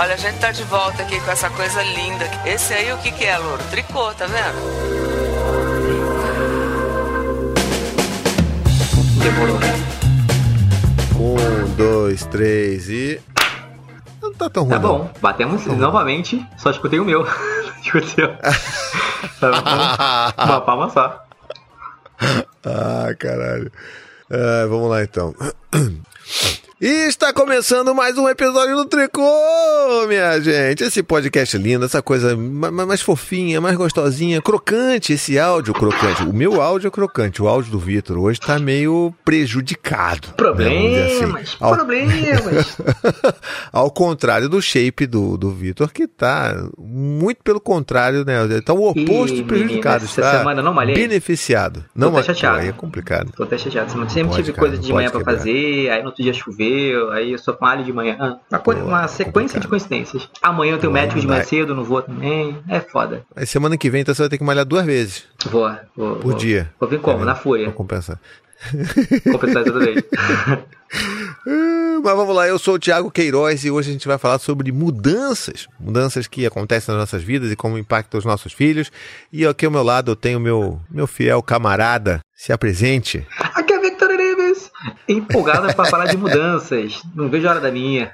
Olha, a gente tá de volta aqui com essa coisa linda. Esse aí o que é, louro? Tricô, tá vendo? Demorou. 1, 2, 3 e... Não tá tão ruim. Tá bom, batemos novamente. Só escutei o meu. Escutei. Uma palma só. Ah, caralho. Vamos lá então. E está começando mais um episódio do Tricô, minha gente. Esse podcast lindo, essa coisa mais fofinha, mais gostosinha, crocante, esse áudio crocante. O meu áudio é crocante, o áudio do Vitor hoje tá meio prejudicado. Problemas. Ao contrário do shape do Vitor, que tá muito pelo contrário, né? Tá o oposto de prejudicado. Essa semana não malhei. Beneficiado. Tô até chateado. Aí é complicado. Tô até chateado. Sempre tive coisa de manhã pra fazer, aí no outro dia choveu. Aí eu sou com alho de manhã. Uma sequência de coincidências. Amanhã eu tenho médico de manhã cedo, não vou também. É foda. Aí semana que vem então você vai ter que malhar 2 vezes. Vou. Por dia. Vou vir como? Na fúria. Vou compensar. Compensar toda vez. Mas vamos lá, eu sou o Thiago Queiroz e hoje a gente vai falar sobre mudanças que acontecem nas nossas vidas e como impactam os nossos filhos. E aqui ao meu lado eu tenho meu fiel camarada. Se apresente. Aqui é Victor Neves, empolgada para falar de mudanças. Não vejo a hora da minha.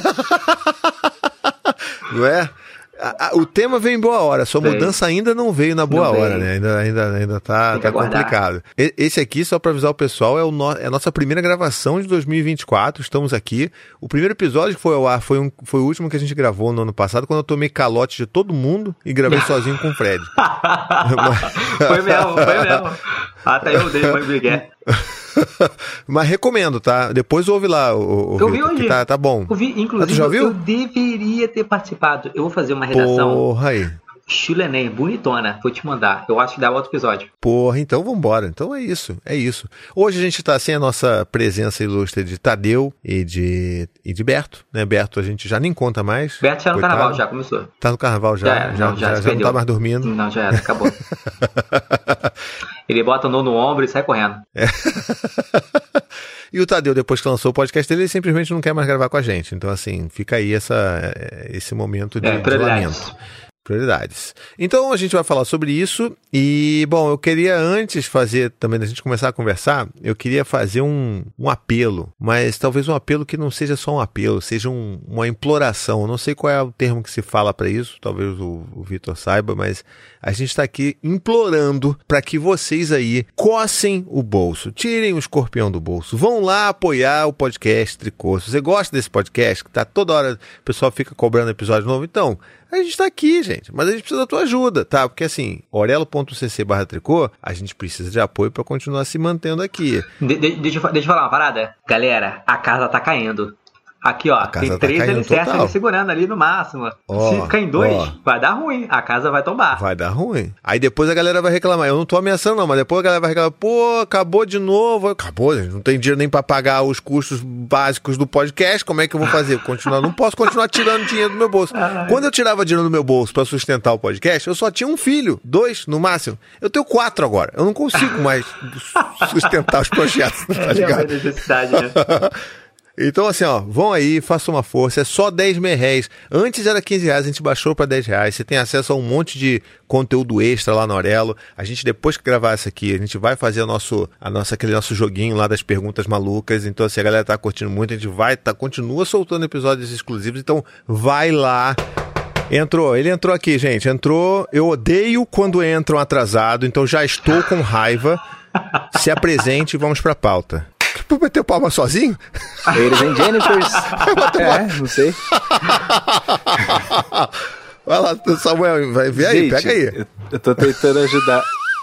Não é? O tema veio em boa hora, sua mudança ainda não veio na boa hora, né? Ainda tá complicado. Esse aqui, só para avisar o pessoal, é a nossa primeira gravação de 2024, estamos aqui. O primeiro episódio que foi ao ar foi o último que a gente gravou no ano passado, quando eu tomei calote de todo mundo e gravei sozinho com o Fred. Foi mesmo. Até eu dei uma brigué. Mas recomendo, tá? Depois ouve lá eu vi hoje. Tá bom. Ouvi, inclusive, já ouviu? Eu deveria ter participado. Eu vou fazer uma redação. Porra aí. Estilo Enem, bonitona. Vou te mandar. Eu acho que dá outro episódio. Porra, então vambora. Então é isso. Hoje a gente tá sem a nossa presença ilustre de Tadeu e de Berto, né? Berto a gente já nem conta mais. Berto já no carnaval, já começou. Tá no carnaval já? Já não tá mais dormindo. Não, já era, acabou. Ele bota o no ombro e sai correndo. E o Tadeu, depois que lançou o podcast dele, ele simplesmente não quer mais gravar com a gente. Então, assim, fica aí esse momento de lamento. Prioridades. Então a gente vai falar sobre isso e, bom, eu queria antes fazer, também da gente começar a conversar, eu queria fazer um apelo, mas talvez um apelo que não seja só um apelo, seja uma imploração. Eu não sei qual é o termo que se fala para isso, talvez o Vitor saiba, mas a gente está aqui implorando para que vocês aí cocem o bolso, tirem o escorpião do bolso, vão lá apoiar o podcast Tricô. Se você gosta desse podcast, que tá toda hora o pessoal fica cobrando episódio novo, então a gente tá aqui, gente, mas a gente precisa da tua ajuda, tá? Porque assim, orelo.cc/tricô, a gente precisa de apoio para continuar se mantendo aqui. Deixa eu falar uma parada. Galera, a casa tá caindo. Aqui, ó, tem 3 alicerces ali segurando ali no máximo. Se ficar em 2, vai dar ruim. A casa vai tombar. Vai dar ruim. Aí depois a galera vai reclamar. Eu não tô ameaçando não, mas depois a galera vai reclamar. Pô, acabou de novo. Acabou, gente. Não tem dinheiro nem pra pagar os custos básicos do podcast. Como é que eu vou fazer? Não posso continuar tirando dinheiro do meu bolso. Quando eu tirava dinheiro do meu bolso pra sustentar o podcast, eu só tinha um filho. 2 no máximo. Eu tenho 4 agora. Eu não consigo mais sustentar os projetos. Tá ligado? Necessidade, né? Então assim, ó, vão aí, façam uma força, é só 10 merréis. Antes era 15 reais, a gente baixou para 10 reais. Você tem acesso a um monte de conteúdo extra lá na Orelo. A gente, depois que gravar isso aqui, a gente vai fazer aquele nosso joguinho lá das perguntas malucas. Então, assim, a galera tá curtindo muito, a gente continua soltando episódios exclusivos. Então, vai lá. Ele entrou aqui, gente. Eu odeio quando entram atrasado, então já estou com raiva. Se apresente e vamos pra pauta. Pra meter palma sozinho? Ladies and Jennifers. Não sei. Vai lá, Samuel, vai ver aí, pega aí. Eu tô tentando ajudar.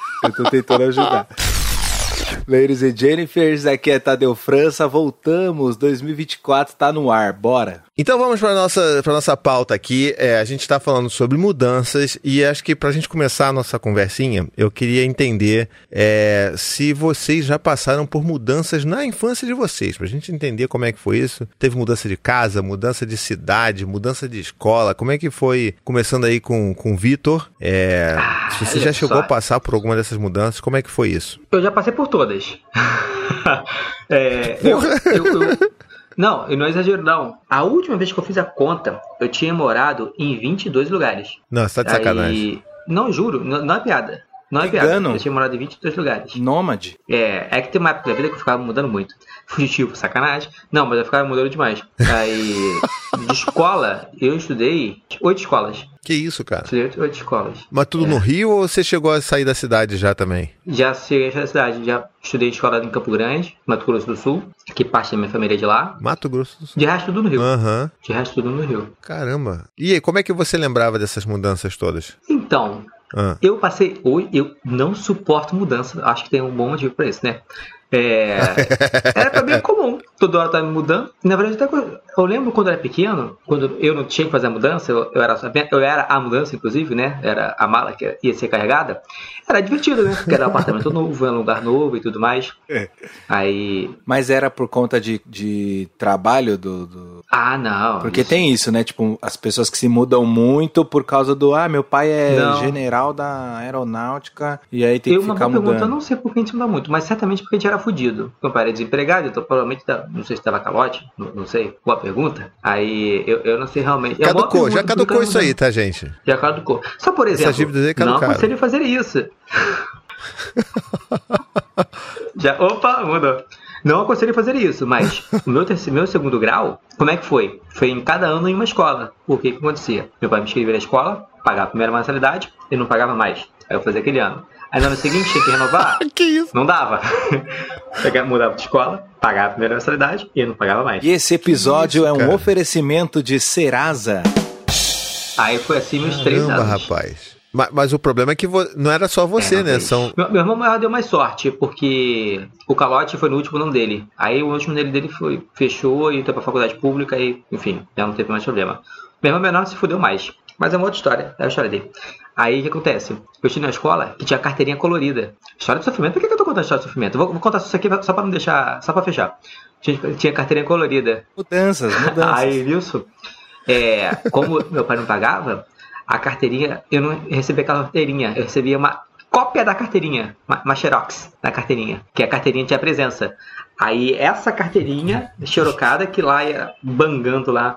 Ladies and Jennifers, aqui é Tadeu França, voltamos, 2024 tá no ar, bora. Então vamos para nossa pauta aqui. A gente está falando sobre mudanças e acho que para a gente começar a nossa conversinha, eu queria entender se vocês já passaram por mudanças na infância de vocês, para a gente entender como é que foi isso. Teve mudança de casa, mudança de cidade, mudança de escola, como é que foi? Começando aí com o Vitor, se você já chegou a passar por alguma dessas mudanças, como é que foi isso? Eu já passei por todas. Não, eu não exagero, não. A última vez que eu fiz a conta, eu tinha morado em 22 lugares. Não, você tá de sacanagem. Não, juro, não é piada. Não é piada. Eu tinha morado em 22 lugares. Nômade? É que tem uma época da vida que eu ficava mudando muito. Fugitivo, sacanagem. Não, mas eu ficava mudando demais. Aí, de escola, eu estudei 8 escolas. Que isso, cara? Estudei 8 escolas. Mas tudo no Rio ou você chegou a sair da cidade já também? Já cheguei a sair da cidade. Já estudei escola em Campo Grande, Mato Grosso do Sul. Que parte da minha família é de lá. Mato Grosso do Sul. De resto, tudo no Rio. Aham. De resto, tudo no Rio. Caramba. E aí, como é que você lembrava dessas mudanças todas? Então, eu passei... Eu não suporto mudança. Acho que tem um bom motivo pra isso, né? Era pra mim comum. Toda hora tava me mudando. Na verdade, até eu lembro quando eu era pequeno, quando eu não tinha que fazer a mudança, eu era a mudança, inclusive, né? Era a mala que ia ser carregada. Era divertido, né? Porque era um apartamento novo, era um lugar novo e tudo mais. Aí... Mas era por conta de trabalho do... Ah, não. Porque tem isso, né? Tipo, as pessoas que se mudam muito por causa do... meu pai é general da aeronáutica e aí tem que ficar mudando. Pergunta, eu não sei por que a gente muda muito, mas certamente porque a gente era fudido. Meu pai era desempregado, então provavelmente, não sei se tava calote, não sei, boa pergunta. Aí eu não sei realmente. Caducou, já caducou isso aí, tá, gente? Já caducou. Só por exemplo, não aconselho fazer isso. Opa, mudou. Não aconselho fazer isso, mas o meu segundo grau, como é que foi? Foi em cada ano em uma escola. Por que acontecia? Meu pai me inscrevia na escola, pagava a primeira mensalidade e não pagava mais. Aí eu fazia aquele ano. Aí no ano seguinte tinha que renovar. Que isso? Não dava. Mudava de escola, pagava a primeira mensalidade e não pagava mais. E esse episódio é um oferecimento de Serasa. Aí foi assim meus 3 anos. Rapaz. Mas o problema é que não era só você, né? Meu irmão maior deu mais sorte, porque o calote foi no último ano dele. Aí o último ano dele fechou e foi pra faculdade pública e, enfim, já não teve mais problema. Meu irmão menor se fudeu mais. Mas é uma outra história, é a história dele. Aí o que acontece? Eu tinha na escola que tinha carteirinha colorida. História de sofrimento. Por que eu tô contando história de sofrimento? Vou contar isso aqui só pra não deixar. Só pra fechar. Tinha carteirinha colorida. Mudanças. Aí nisso, como meu pai não pagava, a carteirinha, eu não recebia aquela carteirinha, eu recebia uma cópia da carteirinha, uma xerox da carteirinha, que a carteirinha tinha presença. Aí essa carteirinha xerocada que lá ia bangando lá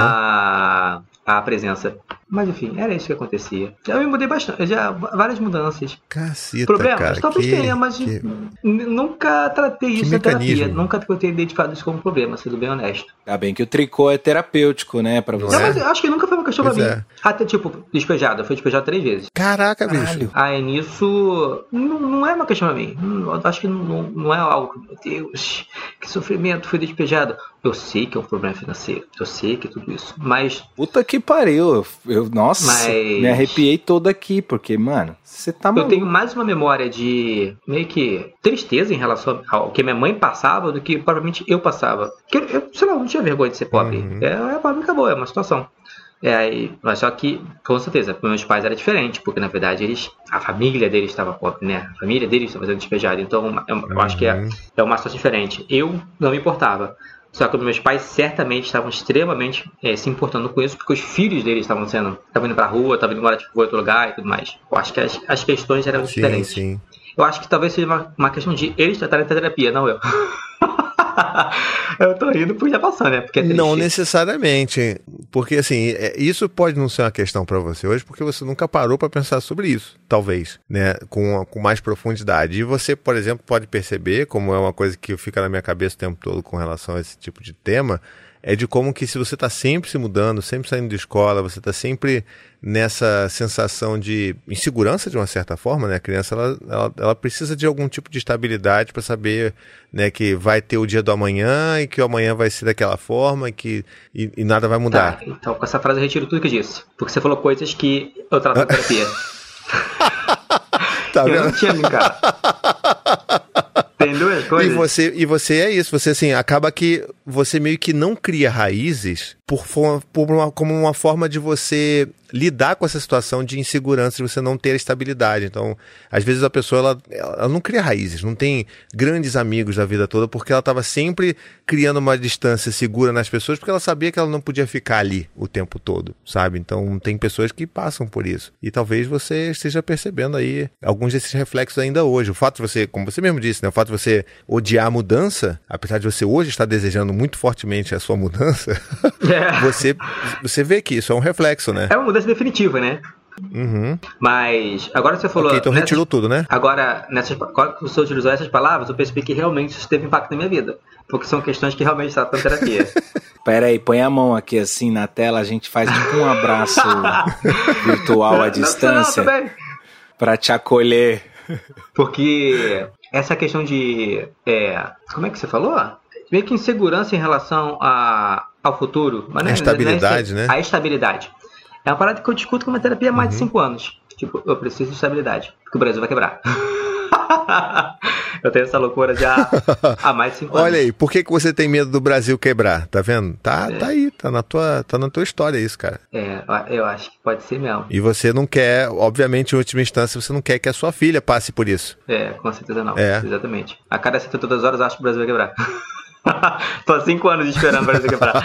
a presença. Mas enfim, era isso que acontecia. Eu me mudei bastante, já várias mudanças. Caceta, problemas, cara, talvez tenha, mas nunca tratei isso na terapia. Nunca tenho identificado isso como problema, sendo bem honesto. Tá bem que o tricô é terapêutico, né, pra você. Não, mas eu acho que nunca foi uma questão pra mim. Até tipo, despejado. Eu fui despejado 3 vezes. Caraca, bicho. Aí nisso, não é uma questão pra mim. Eu acho que não é algo, meu Deus, que sofrimento, fui despejado. Eu sei que é um problema financeiro. Eu sei que é tudo isso. Mas... Puta que pariu. Nossa, me arrepiei todo aqui, porque, mano, você tá maluco. Eu tenho mais uma memória de meio que tristeza em relação ao que minha mãe passava do que provavelmente eu passava. Porque eu, sei lá, não tinha vergonha de ser pobre. A pobre acabou, é uma situação. Mas só que, com certeza, para meus pais era diferente, porque na verdade a família deles estava pobre, né? A família deles estava sendo despejada. Então eu acho que é uma situação diferente. Eu não me importava. Só que meus pais certamente estavam extremamente se importando com isso, porque os filhos deles estavam indo pra rua, estavam indo embora para outro lugar e tudo mais. Eu acho que as questões eram diferentes. Sim. Eu acho que talvez seja uma questão de eles tratarem a terapia, não eu. Eu tô rindo porque já passou, né? Porque é triste. Não necessariamente, porque assim, isso pode não ser uma questão pra você hoje, porque você nunca parou pra pensar sobre isso, talvez, né? Com mais profundidade. E você, por exemplo, pode perceber, como é uma coisa que fica na minha cabeça o tempo todo com relação a esse tipo de tema, é de como que se você está sempre se mudando, sempre saindo de escola, você está sempre nessa sensação de insegurança de uma certa forma, né? A criança ela precisa de algum tipo de estabilidade para saber, né, que vai ter o dia do amanhã e que o amanhã vai ser daquela forma e nada vai mudar. Tá, então com essa frase eu retiro tudo que eu disse, porque você falou coisas que eu trato na terapia. Tá vendo? Eu não tinha brincado. Tem duas coisas. E você é isso, você assim, acaba que você meio que não cria raízes como uma forma de você lidar com essa situação de insegurança, de você não ter estabilidade. Então, às vezes a pessoa ela não cria raízes, não tem grandes amigos da vida toda, porque ela estava sempre criando uma distância segura nas pessoas, porque ela sabia que ela não podia ficar ali o tempo todo, sabe? Então, tem pessoas que passam por isso. E talvez você esteja percebendo aí alguns desses reflexos ainda hoje. O fato de você, como você mesmo disse, né? O fato de você odiar a mudança, apesar de você hoje estar desejando muito fortemente a sua mudança, você vê que isso é um reflexo, né? É uma mudança definitiva, né? Uhum. Mas agora você falou... então retirou tudo, né? Agora, quando você utilizou essas palavras, eu percebi que realmente isso teve impacto na minha vida. Porque são questões que realmente tratam terapia. Pera aí, põe a mão aqui assim na tela, a gente faz tipo um abraço virtual à distância pra te acolher. Porque essa questão de... como é que você falou? Meio que insegurança em relação ao futuro. Mas a estabilidade, né? A estabilidade. É uma parada que eu discuto com uma terapia há mais de 5 anos. Tipo, eu preciso de estabilidade, porque o Brasil vai quebrar. Eu tenho essa loucura já há mais de 5 anos. Olha aí, por que você tem medo do Brasil quebrar? Tá vendo? Tá aí, tá na tua história isso, cara. Eu acho que pode ser mesmo. E você não quer, obviamente, em última instância, você não quer que a sua filha passe por isso. Com certeza não. Exatamente. A cada 72 horas eu acho que o Brasil vai quebrar. Tô há 5 anos esperando o Brasil quebrar.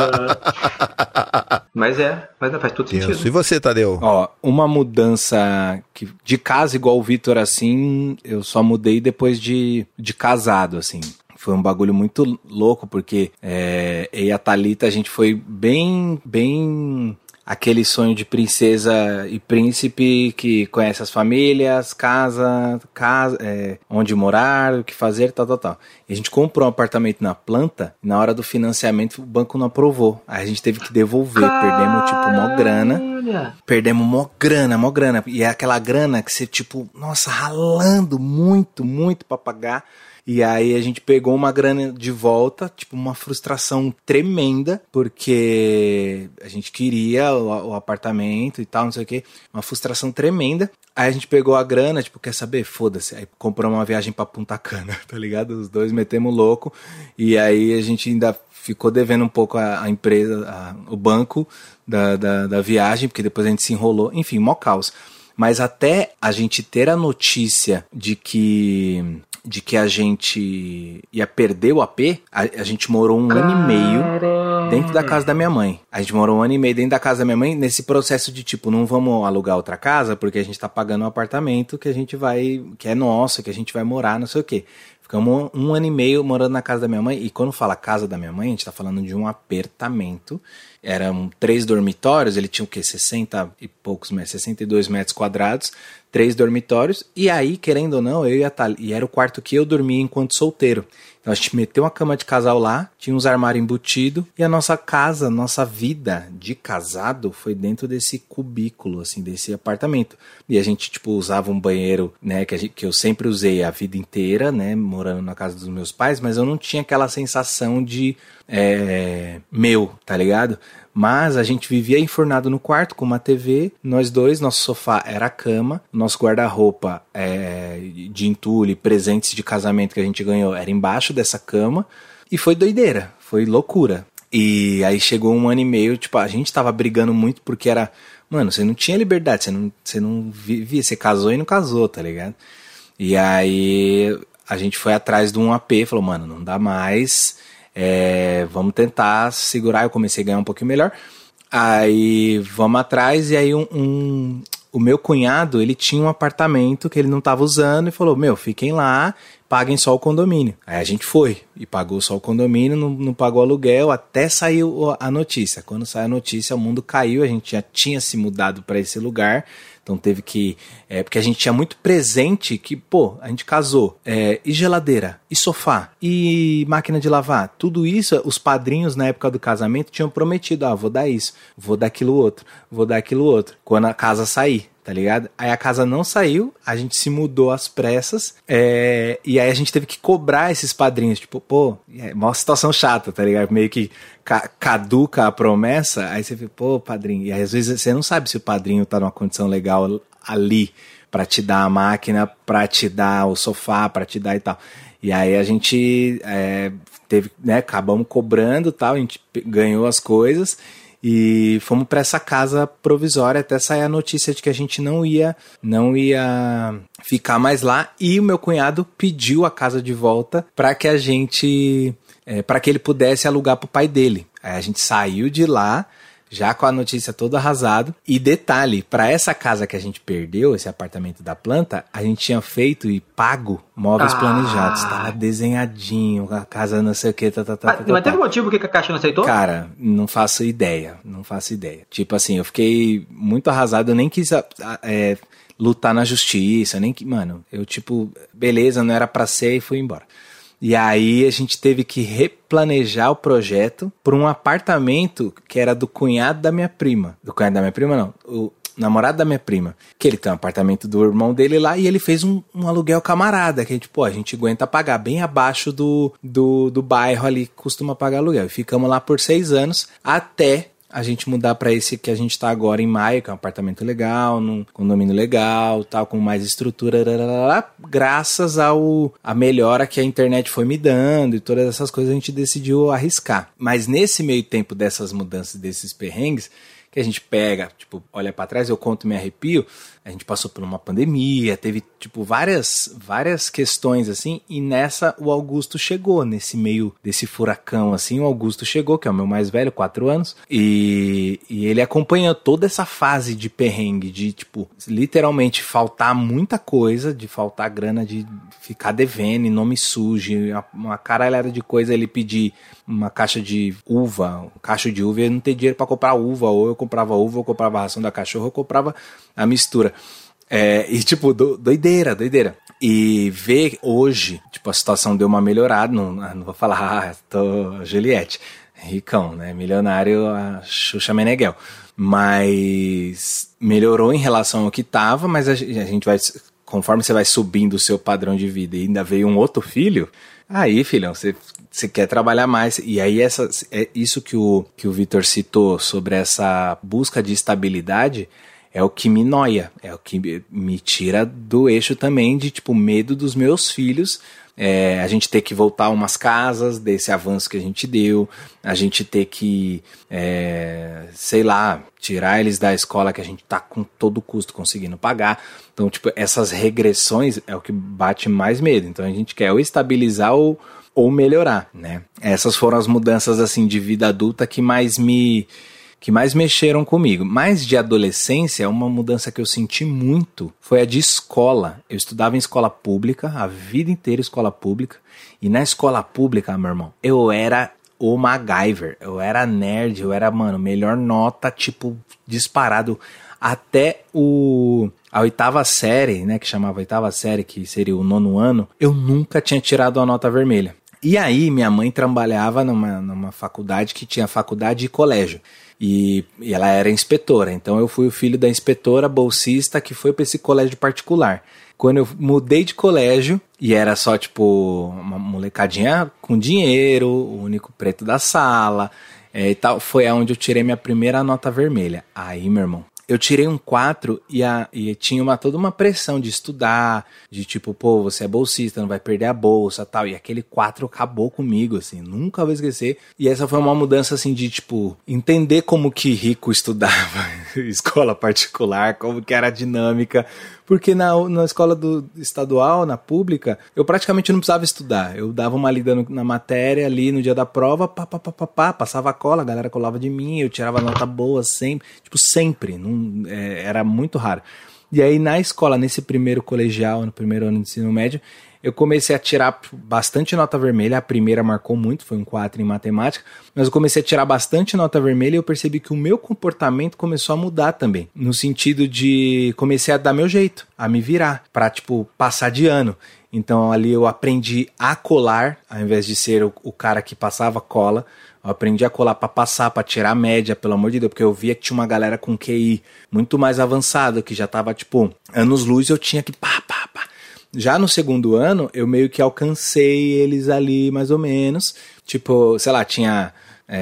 Mas faz todo sentido. E você, Tadeu? Ó, uma mudança de casa igual o Vitor, assim, eu só mudei depois de casado, assim. Foi um bagulho muito louco, porque eu e a Thalita, a gente foi bem aquele sonho de princesa e príncipe que conhece as famílias, casa, onde morar, o que fazer, tal. E a gente comprou um apartamento na planta, e na hora do financiamento o banco não aprovou. Aí a gente teve que devolver, perdemos tipo mó grana. Perdemos mó grana. E é aquela grana que você tipo, nossa, ralando muito pra pagar. E aí a gente pegou uma grana de volta, tipo uma frustração tremenda, porque a gente queria o apartamento e tal, não sei o que, uma frustração tremenda. Aí a gente pegou a grana, tipo, quer saber? Foda-se. Aí compramos uma viagem pra Punta Cana, tá ligado? Os dois metemos louco, e aí a gente ainda ficou devendo um pouco a empresa, o banco da viagem, porque depois a gente se enrolou, enfim, mó caos. Mas até a gente ter a notícia de que a gente ia perder o AP, a gente morou 1 ano e meio dentro da casa da minha mãe. A gente morou 1 ano e meio dentro da casa da minha mãe, nesse processo de tipo, não vamos alugar outra casa, porque a gente tá pagando um apartamento que é nosso, que a gente vai morar, não sei o quê. Ficamos 1 ano e meio morando na casa da minha mãe, e quando fala casa da minha mãe, a gente tá falando de um apertamento. Eram 3 dormitórios, ele tinha o quê? 60 e poucos metros, 62 metros quadrados, 3 dormitórios, e aí, querendo ou não, eu e a Thalita, e era o quarto que eu dormia enquanto solteiro. Então a gente meteu uma cama de casal lá, tinha uns armários embutidos, e a nossa casa, nossa vida de casado foi dentro desse cubículo, assim, desse apartamento. E a gente, tipo, usava um banheiro, né, que eu sempre usei a vida inteira, né, morando na casa dos meus pais, mas eu não tinha aquela sensação de meu, tá ligado? Mas a gente vivia enfurnado no quarto com uma TV, nós dois, nosso sofá era a cama, nosso guarda-roupa de entulho, presentes de casamento que a gente ganhou era embaixo dessa cama, e foi doideira, foi loucura. E aí chegou 1 ano e meio, tipo, a gente tava brigando muito porque era, mano, você não tinha liberdade, você não vivia, você casou e não casou, tá ligado? E aí a gente foi atrás de um AP, falou, mano, não dá mais, vamos tentar segurar. Eu comecei a ganhar um pouquinho melhor, aí vamos atrás. E aí o meu cunhado, ele tinha um apartamento que ele não estava usando e falou, fiquem lá, paguem só o condomínio. Aí a gente foi e pagou só o condomínio, não pagou aluguel, até saiu a notícia. Quando saiu a notícia, o mundo caiu, a gente já tinha se mudado para esse lugar. Então teve que... porque a gente tinha muito presente que, a gente casou. E geladeira, e sofá, e máquina de lavar. Tudo isso, os padrinhos na época do casamento tinham prometido. Vou dar isso, vou dar aquilo outro, vou dar aquilo outro. Quando a casa sair, tá ligado? Aí a casa não saiu, a gente se mudou às pressas. E aí a gente teve que cobrar esses padrinhos. Tipo, uma situação chata, tá ligado? Meio que caduca a promessa, aí você fica, padrinho, e aí às vezes você não sabe se o padrinho tá numa condição legal ali pra te dar a máquina, pra te dar o sofá, pra te dar e tal. E aí a gente teve, né, acabamos cobrando e tal, a gente ganhou as coisas e fomos pra essa casa provisória até sair a notícia de que a gente não ia ficar mais lá, e o meu cunhado pediu a casa de volta pra que a gente... para que ele pudesse alugar pro pai dele. Aí a gente saiu de lá, já com a notícia toda arrasado. E detalhe, para essa casa que a gente perdeu, esse apartamento da planta, a gente tinha feito e pago móveis planejados. Tava desenhadinho, a casa não sei o que, Mas teve motivo que a Caixa não aceitou? Cara, não faço ideia. Tipo assim, eu fiquei muito arrasado, eu nem quis lutar na justiça, nem que, mano, eu tipo, beleza, não era pra ser e fui embora. E aí a gente teve que replanejar o projeto para um apartamento que era do cunhado da minha prima. Do cunhado da minha prima, não. O namorado da minha prima. Que ele tem um apartamento do irmão dele lá e ele fez um aluguel camarada. Que a gente aguenta pagar bem abaixo do bairro ali que costuma pagar aluguel. E ficamos lá por 6 anos até a gente mudar para esse que a gente tá agora em Maio, que é um apartamento legal, num condomínio legal, tal, com mais estrutura, graças a melhora que a internet foi me dando e todas essas coisas a gente decidiu arriscar. Mas nesse meio tempo dessas mudanças, desses perrengues, que a gente pega, tipo, olha pra trás, eu conto e me arrepio, a gente passou por uma pandemia, teve, tipo, várias questões, assim, e nessa o Augusto chegou, nesse meio desse furacão, assim, o Augusto chegou, que é o meu mais velho, 4 anos, e ele acompanhou toda essa fase de perrengue, de, tipo, literalmente faltar muita coisa, de faltar grana, de ficar devendo, nome sujo, uma caralhada de coisa, ele pedir uma caixa de uva, um cacho de uva, e eu não ter dinheiro pra comprar uva, ou eu comprava uva, ou eu comprava a ração da cachorra, ou eu comprava a mistura. E tipo, doideira. E ver hoje, tipo, a situação deu uma melhorada, não vou falar, tô Juliette, ricão, né, milionário, a Xuxa Meneghel, mas melhorou em relação ao que tava, mas a gente vai, conforme você vai subindo o seu padrão de vida e ainda veio um outro filho, aí, filhão, você quer trabalhar mais. E aí isso que o Vitor citou sobre essa busca de estabilidade é o que me noia, é o que me tira do eixo também de, tipo, medo dos meus filhos. A gente ter que voltar a umas casas desse avanço que a gente deu, a gente ter que, sei lá, tirar eles da escola que a gente tá com todo custo conseguindo pagar. Então, tipo, essas regressões é o que bate mais medo. Então a gente quer ou estabilizar ou melhorar, né? Essas foram as mudanças, assim, de vida adulta que mais mexeram comigo. Mas de adolescência, uma mudança que eu senti muito foi a de escola. Eu estudava em escola pública, a vida inteira escola pública, e na escola pública, meu irmão, eu era o MacGyver, eu era nerd, eu era, mano, melhor nota, tipo, disparado, até a 8ª série, né, que chamava 8ª série, que seria o 9º ano, eu nunca tinha tirado a nota vermelha. E aí, minha mãe trabalhava numa faculdade que tinha faculdade e colégio. E ela era inspetora, então eu fui o filho da inspetora bolsista que foi para esse colégio particular. Quando eu mudei de colégio, e era só tipo uma molecadinha com dinheiro, o único preto da sala e tal, foi aonde eu tirei minha primeira nota vermelha. Aí, meu irmão, eu tirei um 4 e tinha toda uma pressão de estudar, de tipo, pô, você é bolsista, não vai perder a bolsa, tal. E aquele 4 acabou comigo, assim, nunca vou esquecer. E essa foi uma mudança, assim, de, tipo, entender como que rico estudava escola particular, como que era a dinâmica. Porque na escola estadual, na pública, eu praticamente não precisava estudar. Eu dava uma lida na matéria ali no dia da prova, passava a cola, a galera colava de mim, eu tirava nota boa sempre. Tipo, sempre. Era muito raro. E aí na escola, nesse primeiro colegial, no primeiro ano de ensino médio, eu comecei a tirar bastante nota vermelha. A primeira marcou muito, foi um 4 em matemática, mas eu comecei a tirar bastante nota vermelha e eu percebi que o meu comportamento começou a mudar também, no sentido de comecei a dar meu jeito, a me virar, pra, tipo, passar de ano. Então ali eu aprendi a colar, ao invés de ser o cara que passava cola, eu aprendi a colar pra passar, pra tirar a média, pelo amor de Deus, porque eu via que tinha uma galera com QI muito mais avançado, que já tava, tipo, anos-luz, eu tinha que pá. Já no segundo ano, eu meio que alcancei eles ali, mais ou menos. Tipo, sei lá, tinha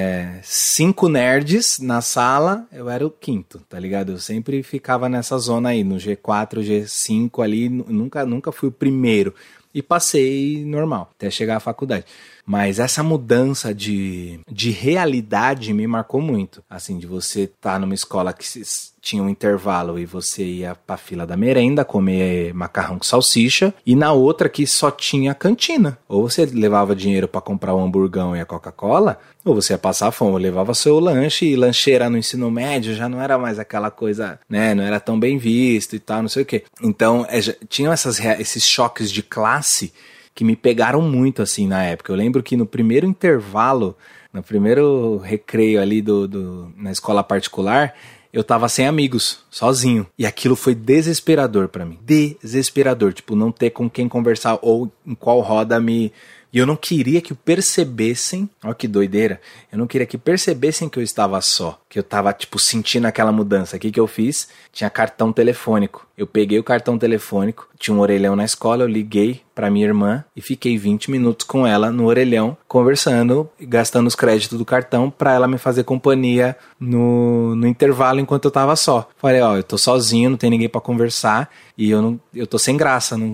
5 nerds na sala, eu era o 5º, tá ligado? Eu sempre ficava nessa zona aí, no G4, G5 ali, nunca fui o primeiro. E passei normal, até chegar à faculdade. Mas essa mudança de realidade me marcou muito. Assim, de você estar numa escola que tinha um intervalo e você ia pra fila da merenda comer macarrão com salsicha, e na outra que só tinha cantina. Ou você levava dinheiro pra comprar o hamburgão e a Coca-Cola, ou você ia passar fome, levava seu lanche, e lancheira no ensino médio já não era mais aquela coisa, né, não era tão bem visto e tal, não sei o quê. Então, tinham esses choques de classe que me pegaram muito, assim, na época. Eu lembro que no primeiro intervalo, no primeiro recreio ali na escola particular, eu tava sem amigos, sozinho. E aquilo foi desesperador pra mim. Desesperador. Tipo, não ter com quem conversar ou em qual roda me... E eu não queria que percebessem... Olha que doideira. Eu não queria que percebessem que eu estava só. Que eu tava, tipo, sentindo aquela mudança. O que eu fiz? Tinha cartão telefônico. Eu peguei o cartão telefônico, tinha um orelhão na escola, eu liguei pra minha irmã e fiquei 20 minutos com ela no orelhão, conversando e gastando os créditos do cartão pra ela me fazer companhia no intervalo enquanto eu tava só. Falei, ó, eu tô sozinho, não tem ninguém pra conversar e eu tô sem graça. Não...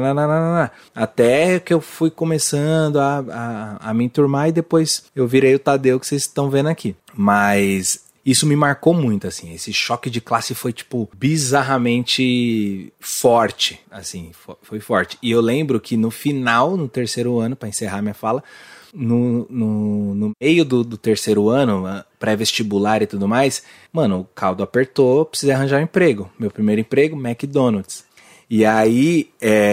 Até que eu fui começando a me enturmar e depois eu virei o Tadeu que vocês estão vendo aqui. Mas... isso me marcou muito, assim, esse choque de classe foi, tipo, bizarramente forte, assim, foi forte. E eu lembro que no final, no terceiro ano, pra encerrar minha fala, no meio do terceiro ano, pré-vestibular e tudo mais, mano, o caldo apertou, precisei arranjar um emprego. Meu primeiro emprego, McDonald's. E aí,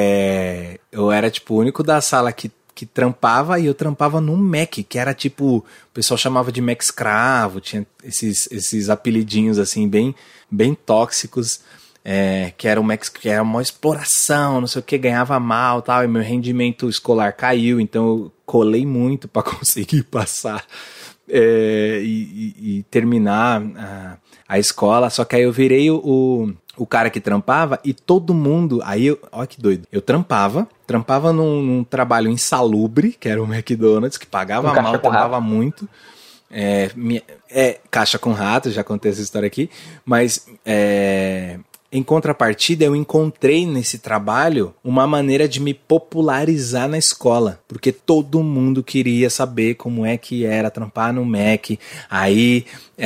eu era, tipo, o único da sala que trampava, e eu trampava num Mac, que era tipo, o pessoal chamava de Mac escravo, tinha esses apelidinhos assim, bem tóxicos, que era o Mac, que era uma exploração, não sei o que, ganhava mal tal, e meu rendimento escolar caiu, então eu colei muito para conseguir passar e terminar a escola, só que aí eu virei o cara que trampava e todo mundo... Aí, olha que doido. Eu trampava num trabalho insalubre, que era o McDonald's, que pagava mal, trampava muito. Caixa com rato, já contei essa história aqui. Mas, em contrapartida, eu encontrei nesse trabalho uma maneira de me popularizar na escola. Porque todo mundo queria saber como é que era trampar no Mac. Aí,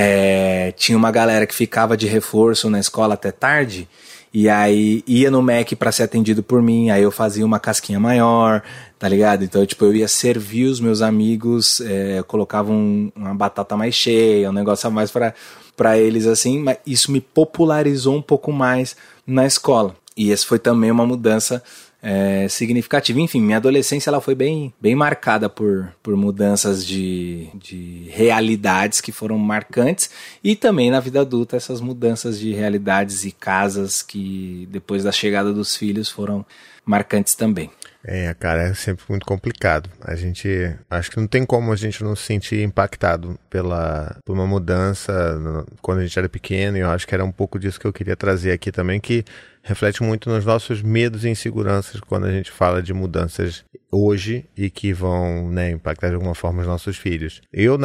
tinha uma galera que ficava de reforço na escola até tarde. E aí, ia no Mac pra ser atendido por mim. Aí eu fazia uma casquinha maior, tá ligado? Então, tipo, eu ia servir os meus amigos. Eu colocava uma batata mais cheia, um negócio a mais pra eles, assim, mas isso me popularizou um pouco mais na escola. E essa foi também uma mudança significativa. Enfim, minha adolescência ela foi bem marcada por mudanças de realidades que foram marcantes, e também na vida adulta essas mudanças de realidades e casas que depois da chegada dos filhos foram marcantes também. Cara, é sempre muito complicado. Acho que não tem como a gente não se sentir impactado por uma mudança quando a gente era pequeno, e eu acho que era um pouco disso que eu queria trazer aqui também, que reflete muito nos nossos medos e inseguranças quando a gente fala de mudanças hoje e que vão, né, impactar de alguma forma os nossos filhos. Eu,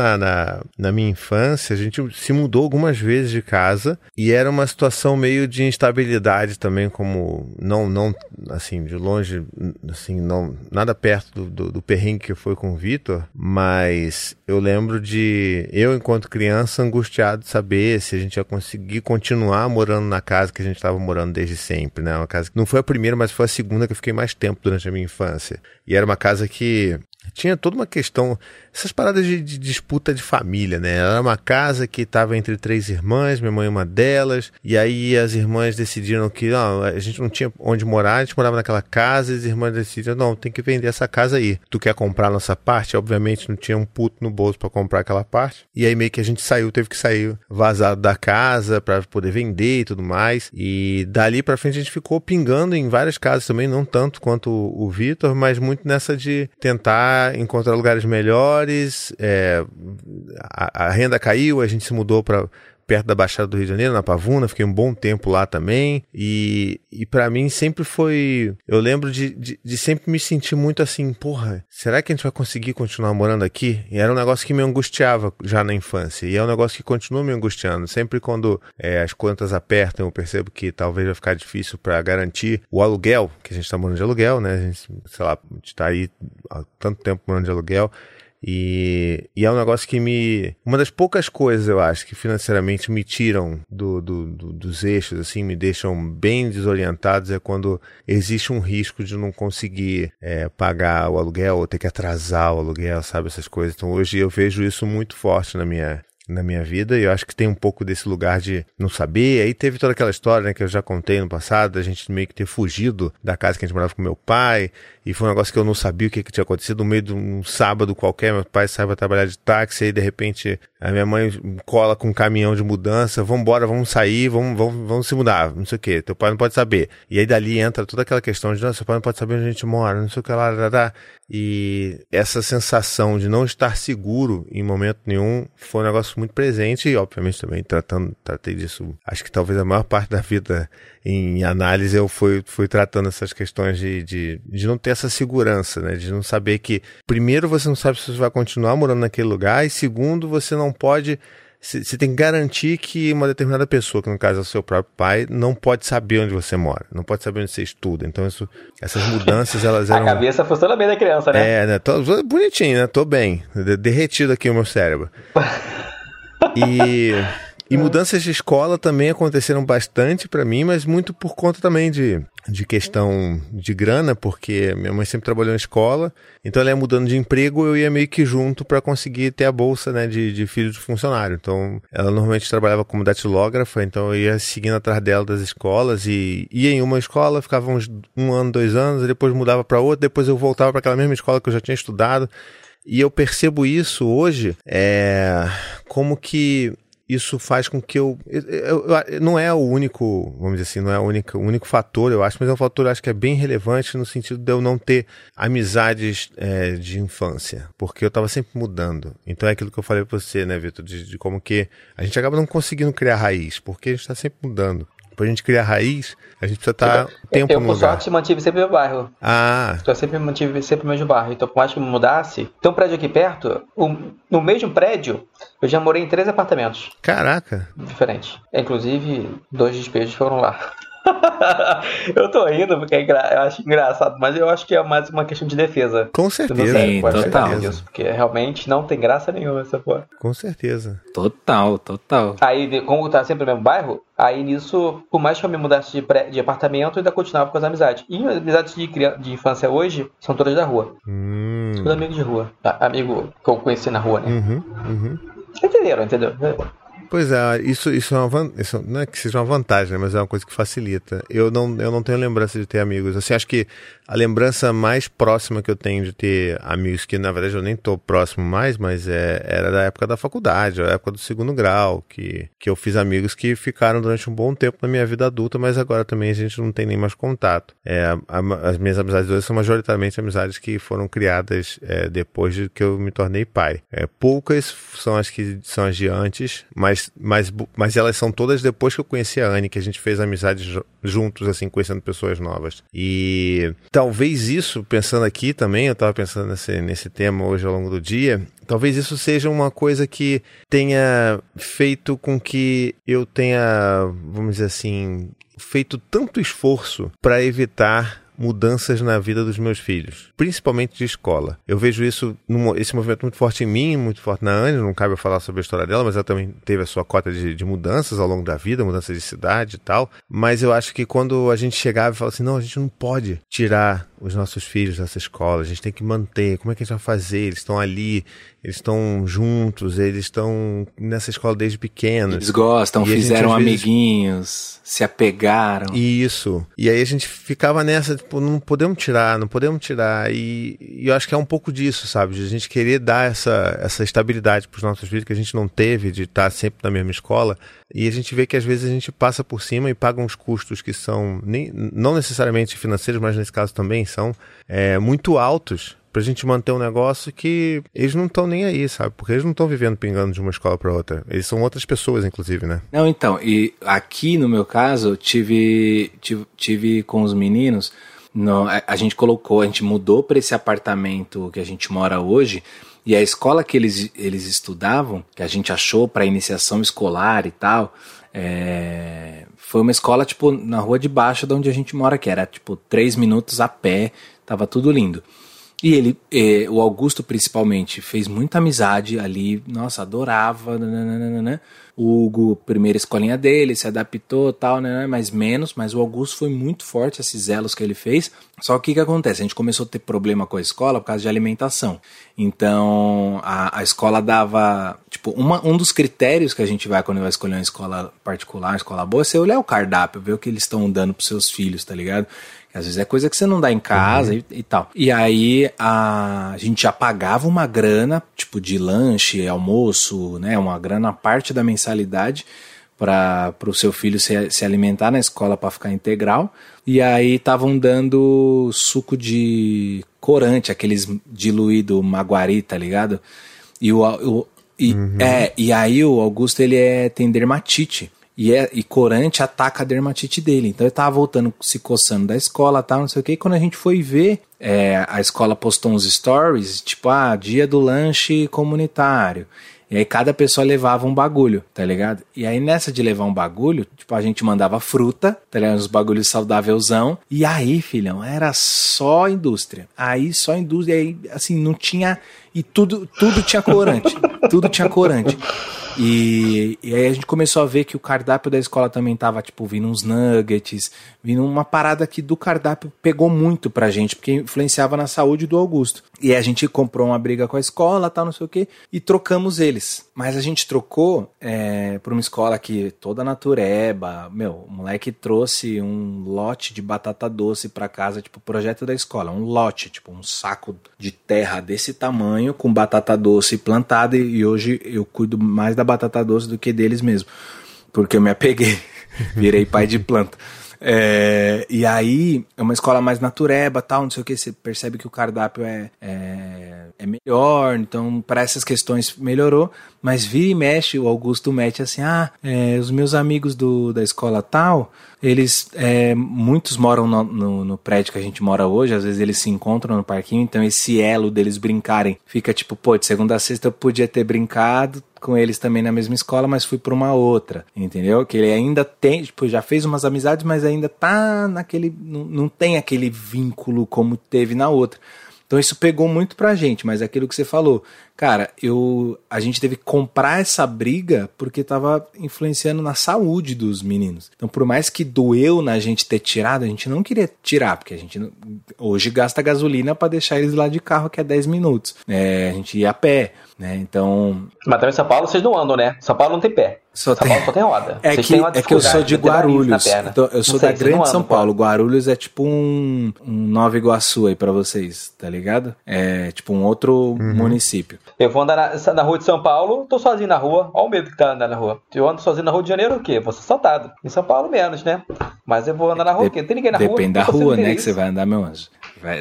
na minha infância, a gente se mudou algumas vezes de casa e era uma situação meio de instabilidade também, como não assim, de longe, assim, não, nada perto do perrengue que foi com o Vitor, mas eu lembro de eu, enquanto criança, angustiado de saber se a gente ia conseguir continuar morando na casa que a gente estava morando desde sempre, né? Uma casa que não foi a primeira, mas foi a segunda que eu fiquei mais tempo durante a minha infância. E era uma casa que tinha toda uma questão, essas paradas de disputa de família, né? Era uma casa que estava entre 3 irmãs, minha mãe uma delas, e aí as irmãs decidiram que a gente não tinha onde morar, a gente morava naquela casa, e as irmãs decidiram, não, tem que vender essa casa aí. Tu quer comprar a nossa parte? Obviamente não tinha um puto no bolso para comprar aquela parte, e aí meio que a gente teve que sair vazado da casa para poder vender e tudo mais, e dali para frente a gente ficou pingando em várias casas também, não tanto quanto o Vitor, mas muito nessa de tentar encontrar lugares melhores. A renda caiu, a gente se mudou para perto da Baixada do Rio de Janeiro, na Pavuna, fiquei um bom tempo lá também, e para mim sempre foi, eu lembro de sempre me sentir muito assim, porra, será que a gente vai conseguir continuar morando aqui? E era um negócio que me angustiava já na infância, e é um negócio que continua me angustiando, sempre quando as contas apertam, eu percebo que talvez vai ficar difícil para garantir o aluguel, que a gente tá morando de aluguel, né, a gente, sei lá, a gente tá aí há tanto tempo morando de aluguel, e é um negócio que uma das poucas coisas, eu acho, que financeiramente me tiram dos eixos, assim, me deixam bem desorientados, é quando existe um risco de não conseguir pagar o aluguel ou ter que atrasar o aluguel, sabe, essas coisas. Então hoje eu vejo isso muito forte na minha vida, e eu acho que tem um pouco desse lugar de não saber. Aí teve toda aquela história, né, que eu já contei no passado, da gente meio que ter fugido da casa que a gente morava com meu pai, e foi um negócio que eu não sabia o que tinha acontecido. No meio de um sábado qualquer, meu pai sai pra trabalhar de táxi, aí de repente a minha mãe cola com um caminhão de mudança, vambora, vamos sair, vamos se mudar, não sei o que, teu pai não pode saber. E aí dali entra toda aquela questão de, não, seu pai não pode saber onde a gente mora, não sei o que lá. E essa sensação de não estar seguro em momento nenhum foi um negócio muito presente, e obviamente também tratei disso, acho que talvez a maior parte da vida em análise eu fui tratando essas questões de não ter essa segurança, né, de não saber que, primeiro, você não sabe se você vai continuar morando naquele lugar, e segundo, você não pode, você tem que garantir que uma determinada pessoa, que no caso é o seu próprio pai, não pode saber onde você mora, não pode saber onde você estuda. Então essas mudanças, elas eram... A cabeça funciona bem da criança, né? Né, tô bonitinho, né, tô bem, derretido aqui o meu cérebro. E mudanças de escola também aconteceram bastante para mim, mas muito por conta também de questão de grana, porque minha mãe sempre trabalhou na escola, então ela ia mudando de emprego, eu ia meio que junto para conseguir ter a bolsa, né, de filho de funcionário. Então ela normalmente trabalhava como datilógrafa, então eu ia seguindo atrás dela das escolas, e ia em uma escola, ficava uns 1 ano, 2 anos, depois mudava para outra, depois eu voltava para aquela mesma escola que eu já tinha estudado. E eu percebo isso hoje, como que isso faz com que eu não é o único, vamos dizer assim, não é o único fator, eu acho, mas é um fator, eu acho que é bem relevante no sentido de eu não ter amizades de infância, porque eu estava sempre mudando. Então é aquilo que eu falei para você, né, Vitor, de como que a gente acaba não conseguindo criar raiz, porque a gente está sempre mudando. Pra gente criar raiz, a gente precisa estar tempo no lugar. Eu, por sorte, mantive sempre o meu bairro. Eu sempre mantive sempre o mesmo bairro. Então, por mais que eu mudasse, tem um prédio aqui perto, no mesmo prédio, eu já morei em 3 apartamentos. Caraca! Diferentes. Inclusive, 2 despejos foram lá. Eu tô rindo porque eu acho engraçado, mas eu acho que é mais uma questão de defesa. Com certeza. Sim, total. Disso, porque realmente não tem graça nenhuma essa porra. Com certeza. Total. Aí, como tá sempre no mesmo bairro, aí nisso, por mais que eu me mudasse de apartamento, eu ainda continuava com as amizades. E as amizades de infância hoje são todas da rua. Todos amigos de rua. Amigo que eu conheci na rua, né? Entenderam? Pois é, isso é isso não é que seja uma vantagem, né, mas é uma coisa que facilita. Eu não tenho lembrança de ter amigos. Assim, acho que a lembrança mais próxima que eu tenho de ter amigos, que na verdade eu nem tô próximo mais, mas era da época da faculdade, da época do 2º grau, que eu fiz amigos que ficaram durante um bom tempo na minha vida adulta, mas agora também a gente não tem nem mais contato. As minhas amizades hoje são majoritariamente amizades que foram criadas depois de que eu me tornei pai. Poucas são as que são as de antes, mas elas são todas depois que eu conheci a Anne, que a gente fez amizades juntos, assim, conhecendo pessoas novas. E talvez isso, pensando aqui também, eu estava pensando nesse tema hoje ao longo do dia, talvez isso seja uma coisa que tenha feito com que eu tenha, vamos dizer assim, feito tanto esforço para evitar mudanças na vida dos meus filhos, principalmente de escola. Eu vejo esse movimento muito forte em mim, muito forte na Anne, não cabe eu falar sobre a história dela, mas ela também teve a sua cota de mudanças ao longo da vida, mudanças de cidade e tal, mas eu acho que quando a gente chegava e falava assim, não, a gente não pode tirar os nossos filhos dessa escola, a gente tem que manter, como é que a gente vai fazer? Eles estão ali, eles estão juntos, eles estão nessa escola desde pequenos. Eles gostam, fizeram amiguinhos, se apegaram. Isso. E aí a gente ficava nessa, tipo, não podemos tirar. E eu acho que é um pouco disso, sabe? De a gente querer dar essa estabilidade para os nossos filhos que a gente não teve, de estar sempre na mesma escola. E a gente vê que às vezes a gente passa por cima e paga uns custos que são, não necessariamente financeiros, mas nesse caso também são muito altos pra gente manter um negócio que eles não estão nem aí, sabe? Porque eles não estão vivendo pingando de uma escola pra outra. Eles são outras pessoas, inclusive, né? Não, então, e aqui no meu caso, tive com os meninos, a gente mudou pra esse apartamento que a gente mora hoje, e a escola que eles estudavam, que a gente achou pra iniciação escolar e tal, foi uma escola, tipo, na rua de baixo de onde a gente mora, que era, tipo, 3 minutos a pé, tava tudo lindo. E o Augusto, principalmente, fez muita amizade ali, nossa, adorava, nananana. O Hugo, primeira escolinha dele, se adaptou, tal, mas o Augusto foi muito forte, esses elos que ele fez. Só que o que acontece? A gente começou a ter problema com a escola por causa de alimentação. Então, a escola dava, tipo, um dos critérios que a gente vai quando vai escolher uma escola particular, uma escola boa, é você olhar o cardápio, ver o que eles estão dando pros seus filhos, tá ligado? Às vezes é coisa que você não dá em casa e tal. E aí a gente já pagava uma grana, tipo de lanche, almoço, né? Uma grana à parte da mensalidade para o seu filho se alimentar na escola para ficar integral. E aí estavam dando suco de corante, aqueles diluído Maguari, tá ligado? E aí o Augusto tem dermatite. E corante ataca a dermatite dele. Então ele tava voltando, se coçando da escola, tal, não sei o que. E quando a gente foi ver, a escola postou uns stories, tipo, dia do lanche comunitário. E aí cada pessoa levava um bagulho, tá ligado? E aí nessa de levar um bagulho, tipo, a gente mandava fruta, tá ligado? Uns bagulhos saudávelzão. E aí, filhão, era só indústria. Aí só indústria, aí assim, não tinha... E tudo tinha corante. Tudo tinha corante. E aí a gente começou a ver que o cardápio da escola também tava, tipo, vindo uns nuggets, vindo uma parada que do cardápio pegou muito pra gente, porque influenciava na saúde do Augusto. E aí a gente comprou uma briga com a escola, tal, não sei o quê, e trocamos eles. Mas a gente trocou pra uma escola que toda natureba, o moleque trouxe um lote de batata doce pra casa, tipo, projeto da escola, um lote, tipo, um saco de terra desse tamanho, com batata doce plantada, e hoje eu cuido mais da batata doce do que deles mesmo, porque eu me apeguei, virei pai de planta. E aí é uma escola mais natureba, tal, não sei o que, você percebe que o cardápio é melhor, então para essas questões melhorou, mas vira e mexe, o Augusto mete assim, os meus amigos da escola tal, eles, muitos moram no prédio que a gente mora hoje, às vezes eles se encontram no parquinho, então esse elo deles brincarem fica tipo, de segunda a sexta eu podia ter brincado com eles também na mesma escola, mas fui pra uma outra, entendeu? Que ele ainda tem, tipo, já fez umas amizades, mas ainda tá naquele, não tem aquele vínculo como teve na outra. Então isso pegou muito pra gente, mas é aquilo que você falou, cara, a gente teve que comprar essa briga porque tava influenciando na saúde dos meninos. Então por mais que doeu na gente ter tirado, a gente não queria tirar, porque a gente hoje gasta gasolina pra deixar eles lá de carro, que é 10 minutos. A gente ia a pé, né? Então... Mas também em São Paulo vocês não andam, né? São Paulo não tem pé. São Paulo só tem roda. É que eu sou de Guarulhos. Então, eu sou da grande São Paulo. Guarulhos é tipo um Nova Iguaçu aí pra vocês, tá ligado? É tipo um outro município. Eu vou andar na rua de São Paulo, tô sozinho na rua. Olha o medo que tá andando na rua. Eu ando sozinho na Rio de Janeiro, o quê? Vou ser assaltado. Em São Paulo menos, né? Mas eu vou andar na rua, porque não tem ninguém na rua. Depende da rua, né, que você vai andar, meu anjo.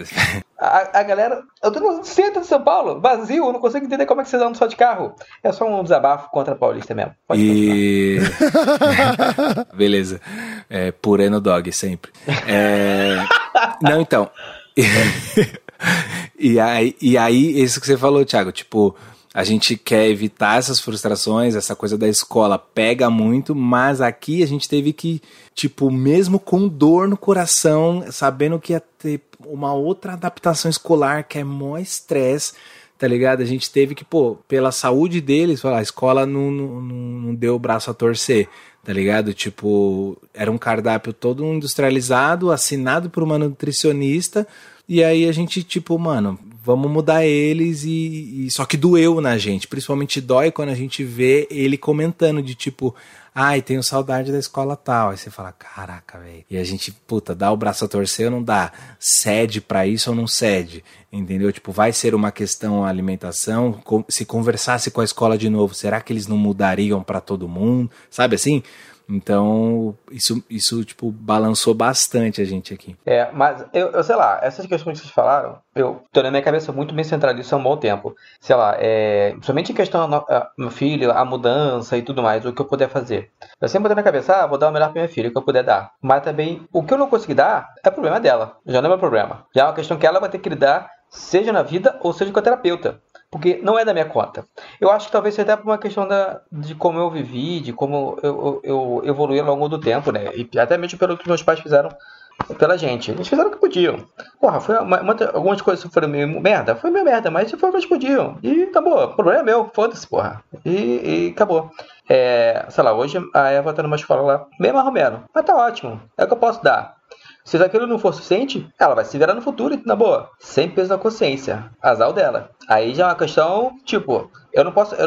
A galera... Eu tô no centro de São Paulo, vazio, eu não consigo entender como é que vocês andam só de carro. É só um desabafo contra a Paulista mesmo. Pode Beleza. Purê no dog, sempre. Não, então... E aí, isso que você falou, Thiago, tipo, a gente quer evitar essas frustrações, essa coisa da escola pega muito, mas aqui a gente teve que, tipo, mesmo com dor no coração, sabendo que ia ter uma outra adaptação escolar que é mó estresse, tá ligado? A gente teve que, pela saúde deles, a escola não deu o braço a torcer, tá ligado? Tipo, era um cardápio todo industrializado, assinado por uma nutricionista, e aí a gente, tipo, mano, vamos mudar eles e só que doeu na gente, principalmente dói quando a gente vê ele comentando de tipo, tenho saudade da escola tal, aí você fala, caraca, velho, e a gente, dá o braço a torcer ou não dá, cede pra isso ou não cede, entendeu? Tipo, vai ser uma questão a alimentação, se conversasse com a escola de novo, será que eles não mudariam pra todo mundo, sabe assim? Então, isso tipo, balançou bastante a gente aqui. Mas eu sei lá, essas questões que vocês falaram, eu tô na minha cabeça muito bem centrado nisso há um bom tempo. Sei lá, somente em questão meu filho, a mudança e tudo mais, o que eu puder fazer. Eu sempre botei na cabeça, vou dar o melhor pra minha filha, o que eu puder dar. Mas também, o que eu não conseguir dar, é problema dela. Já não é meu problema. Já é uma questão que ela vai ter que lidar, seja na vida ou seja com a terapeuta. Porque não é da minha conta. Eu acho que talvez seja até por uma questão de como eu vivi, de como eu evoluí ao longo do tempo, né? E até mesmo pelo que meus pais fizeram pela gente. Eles fizeram o que podiam. Porra, algumas coisas foram meio merda. Foi meio merda, mas foi o que eles podiam. E acabou. O problema é meu. Foda-se, porra. E acabou. Sei lá, hoje a Eva tá numa escola lá, meio mais ou menos. Mas tá ótimo. É o que eu posso dar. Se aquilo não for suficiente, ela vai se virar no futuro, na boa. Sem peso na consciência. Azar dela. Aí já é uma questão, tipo, eu não posso,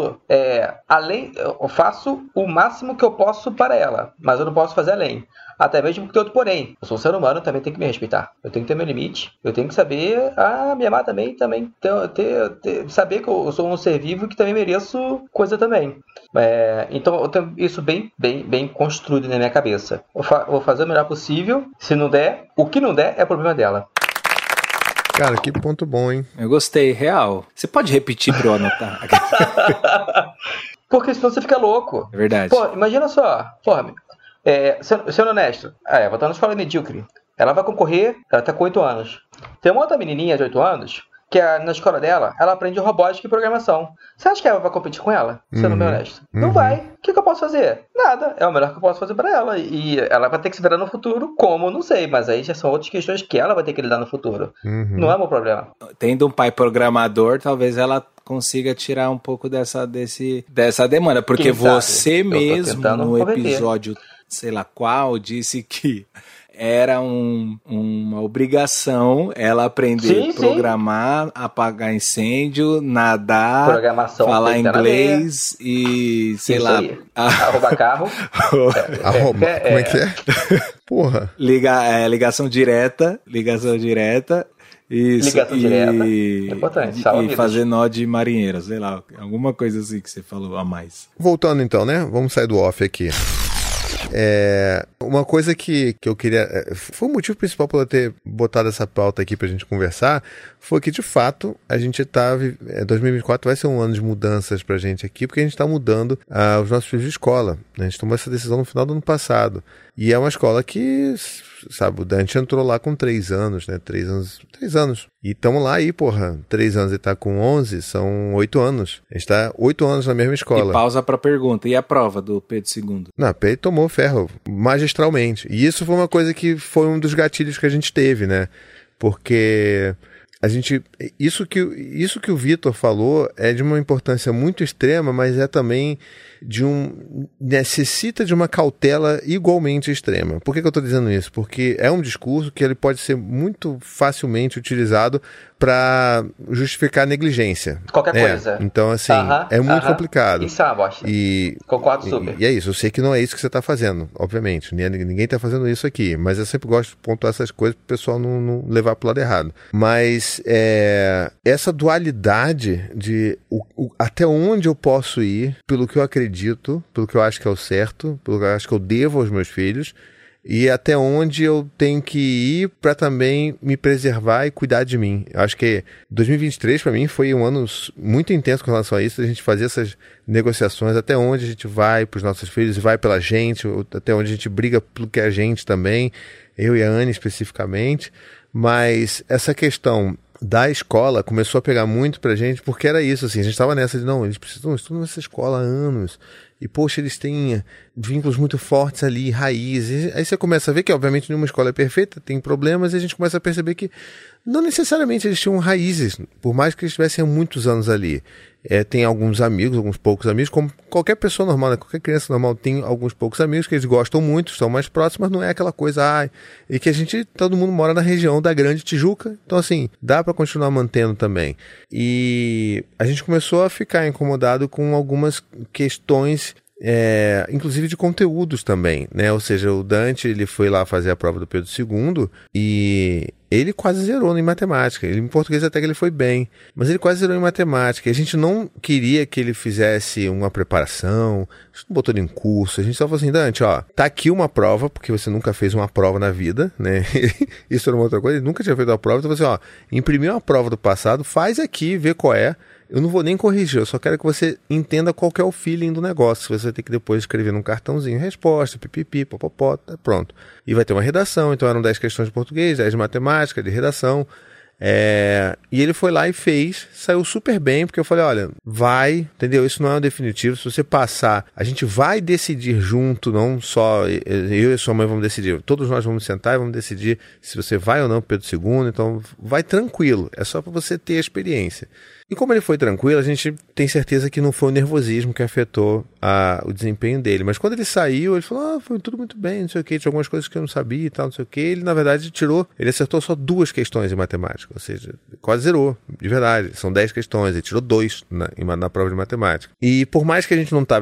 eu faço o máximo que eu posso para ela, mas eu não posso fazer além. Até mesmo porque outro porém, eu sou um ser humano, também tenho que me respeitar. Eu tenho que ter meu limite, eu tenho que saber, me amar também saber que eu sou um ser vivo e que também mereço coisa também. Então eu tenho isso bem construído na minha cabeça. Vou fazer o melhor possível, se não der, o que não der é problema dela. Cara, que ponto bom, hein? Eu gostei, real. Você pode repetir pra eu anotar? Porque senão você fica louco. É verdade. Pô, imagina só. Porra, sendo honesto, a Eva tá na escola medíocre. Ela vai concorrer, ela tá com 8 anos. Tem uma outra menininha de 8 anos, que na escola dela, ela aprende robótica e programação. Você acha que ela vai competir com ela? Sendo bem honesto. Não vai. O que eu posso fazer? Nada. É o melhor que eu posso fazer pra ela. E ela vai ter que se virar no futuro. Como? Não sei. Mas aí já são outras questões que ela vai ter que lidar no futuro. Não é meu problema. Tendo um pai programador, talvez ela consiga tirar um pouco dessa demanda. Porque você mesmo, no episódio, sei lá qual, disse que era uma obrigação ela aprender a programar, apagar incêndio, nadar, falar inglês e, sei lá... Arroba carro. Como é que é? Porra. Ligação direta. Isso, ligação direta. É importante. E fazer nó de marinheiro, sei lá, alguma coisa assim que você falou a mais. Voltando então, né? Vamos sair do off aqui. Uma coisa que eu queria... Foi o motivo principal para eu ter botado essa pauta aqui pra gente conversar, foi que de fato a gente 2024 vai ser um ano de mudanças pra gente aqui, porque a gente tá mudando os nossos filhos de escola. A gente tomou essa decisão no final do ano passado. E é uma escola que, sabe, o Dante entrou lá com 3 anos, né? 3 anos. E estamos lá aí, 3 anos e tá com 11, são 8 anos. A gente tá 8 anos na mesma escola. E pausa pra pergunta, e a prova do Pedro II? Não, Pedro tomou ferro magistralmente. E isso foi uma coisa que foi um dos gatilhos que a gente teve, né? Porque isso que o Vitor falou é de uma importância muito extrema, mas é também necessita de uma cautela igualmente extrema. Por que eu estou dizendo isso? Porque é um discurso que ele pode ser muito facilmente utilizado para justificar negligência. Qualquer coisa. Então, assim, é muito complicado. Isso é uma bosta. Concordo super. E é isso, eu sei que não é isso que você está fazendo, obviamente. Ninguém está fazendo isso aqui, mas eu sempre gosto de pontuar essas coisas para o pessoal não levar para o lado errado. Mas essa dualidade de até onde eu posso ir, pelo que eu acredito, pelo que eu acho que é o certo, pelo que eu acho que eu devo aos meus filhos, e até onde eu tenho que ir para também me preservar e cuidar de mim. Eu acho que 2023 para mim foi um ano muito intenso com relação a isso, a gente fazer essas negociações, até onde a gente vai para os nossos filhos e vai pela gente, até onde a gente briga pelo que é a gente também, eu e a Anne especificamente, mas essa questão da escola começou a pegar muito pra gente, porque era isso, assim, a gente tava nessa de, não, eles estudam nessa escola há anos, e poxa, eles têm vínculos muito fortes ali, raízes, aí você começa a ver que obviamente nenhuma escola é perfeita, tem problemas, e a gente começa a perceber que não necessariamente eles tinham raízes, por mais que eles estivessem há muitos anos ali. Tem alguns amigos, alguns poucos amigos, como qualquer pessoa normal, né? Qualquer criança normal tem alguns poucos amigos que eles gostam muito, são mais próximos, mas não é aquela coisa, e que todo mundo mora na região da Grande Tijuca, então assim, dá para continuar mantendo também. E a gente começou a ficar incomodado com algumas questões inclusive de conteúdos também, né? Ou seja, o Dante, ele foi lá fazer a prova do Pedro II e ele quase zerou em matemática. Em português até que ele foi bem, mas ele quase zerou em matemática. E a gente não queria que ele fizesse uma preparação, a gente não botou ele em curso, a gente só falou assim, Dante, ó, tá aqui uma prova, porque você nunca fez uma prova na vida, né? Isso era uma outra coisa, ele nunca tinha feito uma prova, então você, ó, imprimiu uma prova do passado, faz aqui, vê qual é. Eu não vou nem corrigir, eu só quero que você entenda qual que é o feeling do negócio. Você vai ter que depois escrever num cartãozinho resposta, pipipi, popopó, tá pronto. E vai ter uma redação, então eram 10 questões de português, 10 de matemática, de redação. E ele foi lá e fez, saiu super bem, porque eu falei, olha, vai, entendeu? Isso não é um definitivo, se você passar, a gente vai decidir junto, não só eu e sua mãe vamos decidir, todos nós vamos sentar e vamos decidir se você vai ou não pro Pedro II, então vai tranquilo, é só para você ter a experiência. E como ele foi tranquilo, a gente tem certeza que não foi o nervosismo que afetou o desempenho dele. Mas quando ele saiu, ele falou, foi tudo muito bem, não sei o que, tinha algumas coisas que eu não sabia e tal, não sei o que. Ele, na verdade, ele acertou só 2 questões em matemática, ou seja, quase zerou, de verdade. São 10 questões, ele tirou 2 na prova de matemática. E por mais que a gente não estava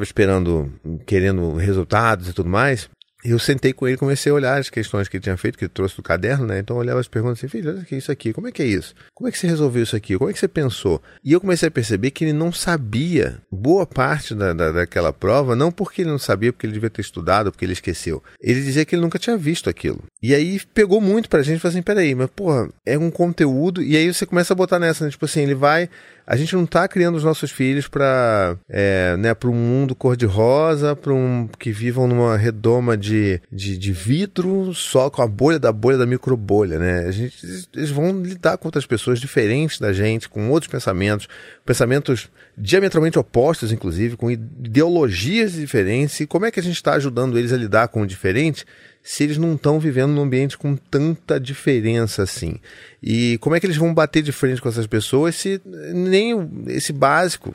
querendo resultados e tudo mais, eu sentei com ele e comecei a olhar as questões que ele tinha feito, que ele trouxe do caderno, né? Então eu olhava as perguntas assim, filho, olha aqui, isso aqui, como é que é isso? Como é que você resolveu isso aqui? Como é que você pensou? E eu comecei a perceber que ele não sabia boa parte daquela prova, não porque ele não sabia, porque ele devia ter estudado, porque ele esqueceu. Ele dizia que ele nunca tinha visto aquilo. E aí pegou muito pra gente, falou assim, peraí, mas porra, é um conteúdo, e aí você começa a botar nessa, né? Tipo assim, a gente não está criando os nossos filhos para um mundo cor-de-rosa, que vivam numa redoma de vidro, só com a bolha da microbolha, né? Eles vão lidar com outras pessoas diferentes da gente, com outros pensamentos diametralmente opostos, inclusive, com ideologias diferentes. E como é que a gente está ajudando eles a lidar com o diferente se eles não estão vivendo num ambiente com tanta diferença assim? E como é que eles vão bater de frente com essas pessoas se nem esse básico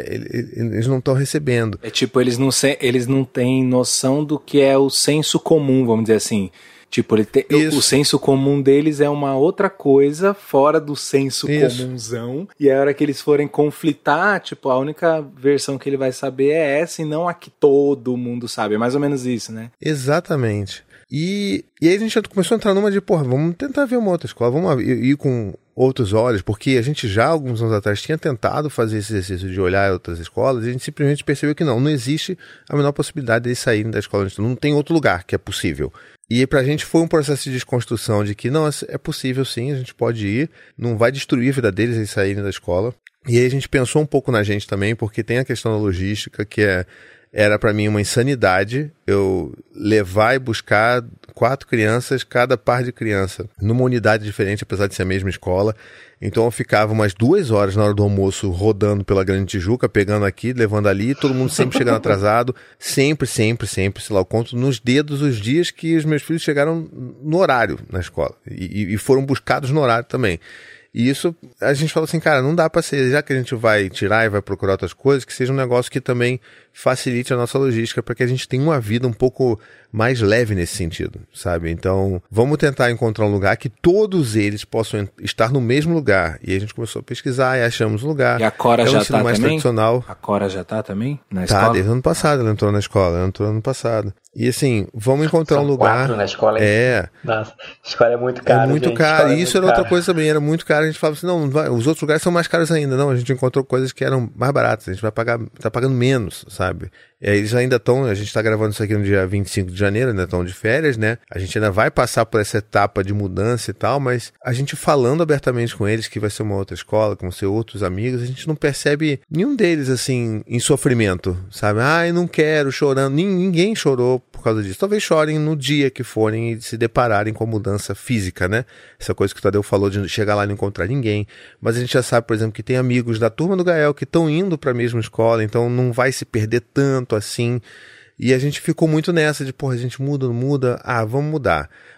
eles não estão recebendo? É tipo, eles não têm noção do que é o senso comum, vamos dizer assim. Tipo, o senso comum deles é uma outra coisa fora do senso comunzão. E a hora que eles forem conflitar, tipo, a única versão que ele vai saber é essa e não a que todo mundo sabe. É mais ou menos isso, né? Exatamente. E aí a gente já começou a entrar numa de, vamos tentar ver uma outra escola, vamos ir com outros olhos, porque a gente já, alguns anos atrás, tinha tentado fazer esse exercício de olhar outras escolas e a gente simplesmente percebeu que não existe a menor possibilidade de eles saírem da escola, não tem outro lugar que é possível. E pra gente foi um processo de desconstrução de que, não, é possível sim, a gente pode ir, não vai destruir a vida deles eles saírem da escola. E aí a gente pensou um pouco na gente também, porque tem a questão da logística, que era para mim uma insanidade eu levar e buscar 4 crianças, cada par de criança, numa unidade diferente, apesar de ser a mesma escola. Então eu ficava umas 2 horas na hora do almoço rodando pela Grande Tijuca, pegando aqui, levando ali, todo mundo sempre chegando atrasado, sempre, sei lá, eu conto nos dedos os dias que os meus filhos chegaram no horário na escola e foram buscados no horário também. E isso, a gente falou assim, cara, não dá pra ser, já que a gente vai tirar e vai procurar outras coisas, que seja um negócio que também facilite a nossa logística, para que a gente tenha uma vida um pouco mais leve nesse sentido, sabe? Então, vamos tentar encontrar um lugar que todos eles possam estar no mesmo lugar. E a gente começou a pesquisar e achamos um lugar. E a Cora já tá mais também? Tradicional. A Cora já tá também na escola? Tá, desde o ano passado ela entrou na escola, ano passado. E assim, vamos encontrar um lugar... 4 na escola. Nossa, a escola é muito cara, é muito gente. caro. E isso era outra coisa também, era muito caro. A gente falava assim, não vai, os outros lugares são mais caros ainda. Não, a gente encontrou coisas que eram mais baratas. A gente tá pagando menos, sabe? Eles ainda estão, a gente está gravando isso aqui no dia 25 de janeiro, ainda estão de férias, né? A gente ainda vai passar por essa etapa de mudança e tal, mas a gente falando abertamente com eles que vai ser uma outra escola, que vão ser outros amigos, a gente não percebe nenhum deles, assim, em sofrimento, sabe? Eu não quero, chorando. Ninguém chorou por causa disso. Talvez chorem no dia que forem e se depararem com a mudança física, né? Essa coisa que o Tadeu falou de chegar lá e não encontrar ninguém. Mas a gente já sabe, por exemplo, que tem amigos da turma do Gael que estão indo para a mesma escola, então não vai se perder tanto assim. E a gente ficou muito nessa de, a gente muda, não muda? Vamos mudar.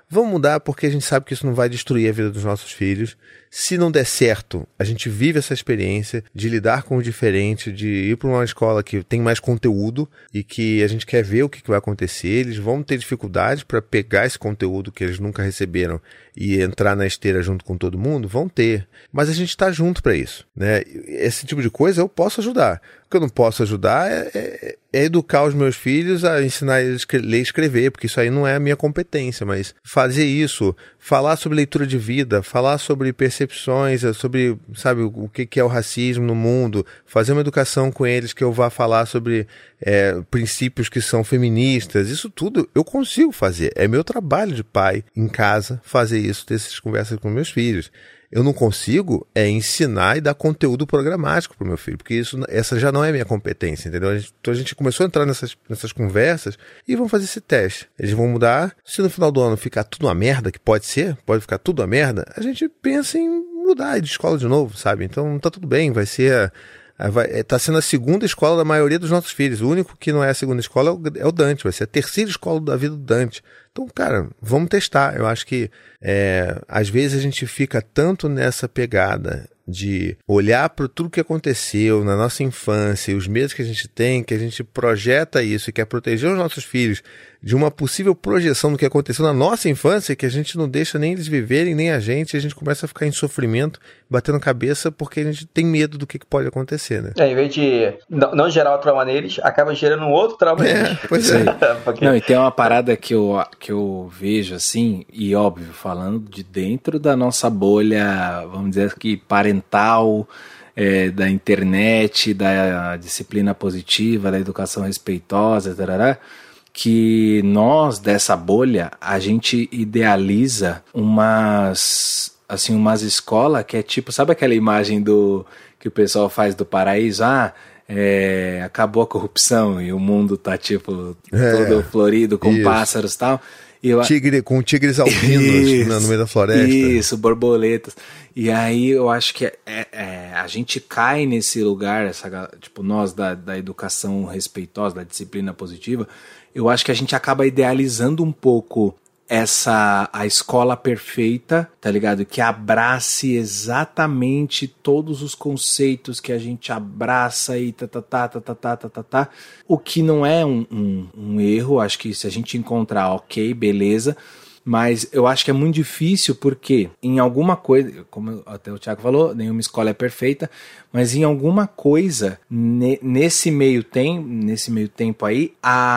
Vamos mudar porque a gente sabe que isso não vai destruir a vida dos nossos filhos. Se não der certo, a gente vive essa experiência de lidar com o diferente, de ir para uma escola que tem mais conteúdo e que a gente quer ver o que vai acontecer. Eles vão ter dificuldade para pegar esse conteúdo que eles nunca receberam e entrar na esteira junto com todo mundo? Vão ter. Mas a gente está junto para isso, né? Esse tipo de coisa eu posso ajudar. O que eu não posso ajudar é educar os meus filhos a ensinar eles a ler e escrever, porque isso aí não é a minha competência, mas fazer isso, falar sobre leitura de vida, falar sobre percepções, sobre, sabe, o que é o racismo no mundo, fazer uma educação com eles que eu vá falar sobre princípios que são feministas, isso tudo eu consigo fazer. É meu trabalho de pai em casa fazer isso, ter essas conversas com meus filhos. Eu não consigo ensinar e dar conteúdo programático para o meu filho, porque essa já não é minha competência, entendeu? Então a gente começou a entrar nessas conversas e vamos fazer esse teste. Eles vão mudar. Se no final do ano ficar tudo uma merda, que pode ficar tudo uma merda, a gente pensa em mudar de escola de novo, sabe? Então tá tudo bem, tá sendo a segunda escola da maioria dos nossos filhos. O único que não é a segunda escola é o Dante, vai ser a terceira escola da vida do Dante. Então, cara, vamos testar. Eu acho que às vezes a gente fica tanto nessa pegada de olhar para tudo que aconteceu na nossa infância e os medos que a gente tem, que a gente projeta isso e quer proteger os nossos filhos de uma possível projeção do que aconteceu na nossa infância, que a gente não deixa nem eles viverem, nem a gente começa a ficar em sofrimento, batendo cabeça, porque a gente tem medo do que pode acontecer, né? Em vez de não gerar o trauma neles, acaba gerando um outro trauma neles. Pois é. Porque... Não, e tem uma parada que eu vejo assim, e óbvio, falando de dentro da nossa bolha, vamos dizer aqui, parental, da internet, da disciplina positiva, da educação respeitosa, tarará, que nós, dessa bolha, a gente idealiza umas escolas que é tipo, sabe aquela imagem que o pessoal faz do paraíso? Acabou a corrupção e o mundo tá tipo todo florido com pássaros e tal. Com tigres albinos no meio da floresta. Isso, borboletas. E aí eu acho que a gente cai nesse lugar, tipo, nós da educação respeitosa, da disciplina positiva, eu acho que a gente acaba idealizando um pouco a escola perfeita, tá ligado? Que abrace exatamente todos os conceitos que a gente abraça e tá. O que não é um erro, acho que se a gente encontrar, ok, beleza. Mas eu acho que é muito difícil porque em alguma coisa, como até o Thiago falou, nenhuma escola é perfeita, mas em alguma coisa, nesse meio tempo aí,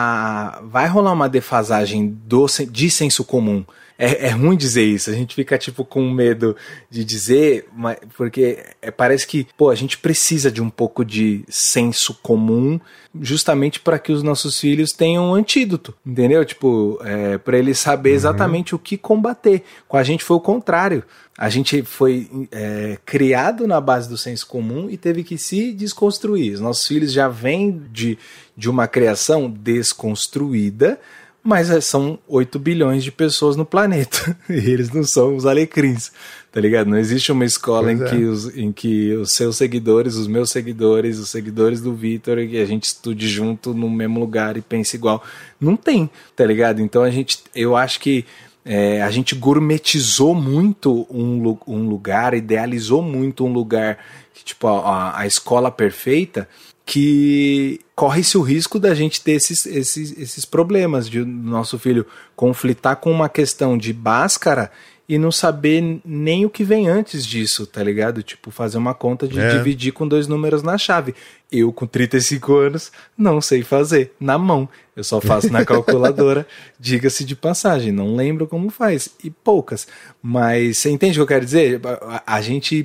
vai rolar uma defasagem de senso comum. É ruim dizer isso, a gente fica tipo com medo de dizer, porque parece que a gente precisa de um pouco de senso comum justamente para que os nossos filhos tenham um antídoto, entendeu? Tipo, para eles saber exatamente o que combater. Com a gente foi o contrário. A gente foi criado na base do senso comum e teve que se desconstruir. Os nossos filhos já vêm de uma criação desconstruída, mas são 8 bilhões de pessoas no planeta. E eles não são os alecrins, tá ligado? Não existe uma escola em que os seus seguidores, os meus seguidores, os seguidores do Vitor, e a gente estude junto no mesmo lugar e pense igual. Não tem, tá ligado? Então eu acho que a gente gourmetizou muito um lugar, idealizou muito um lugar, que, tipo, a escola perfeita, que corre-se o risco da gente ter esses problemas de nosso filho conflitar com uma questão de báscara e não saber nem o que vem antes disso, tá ligado? Tipo, fazer uma conta de dividir com 2 números na chave. Eu, com 35 anos, não sei fazer na mão. Eu só faço na calculadora, diga-se de passagem. Não lembro como faz. E poucas. Mas você entende o que eu quero dizer? A gente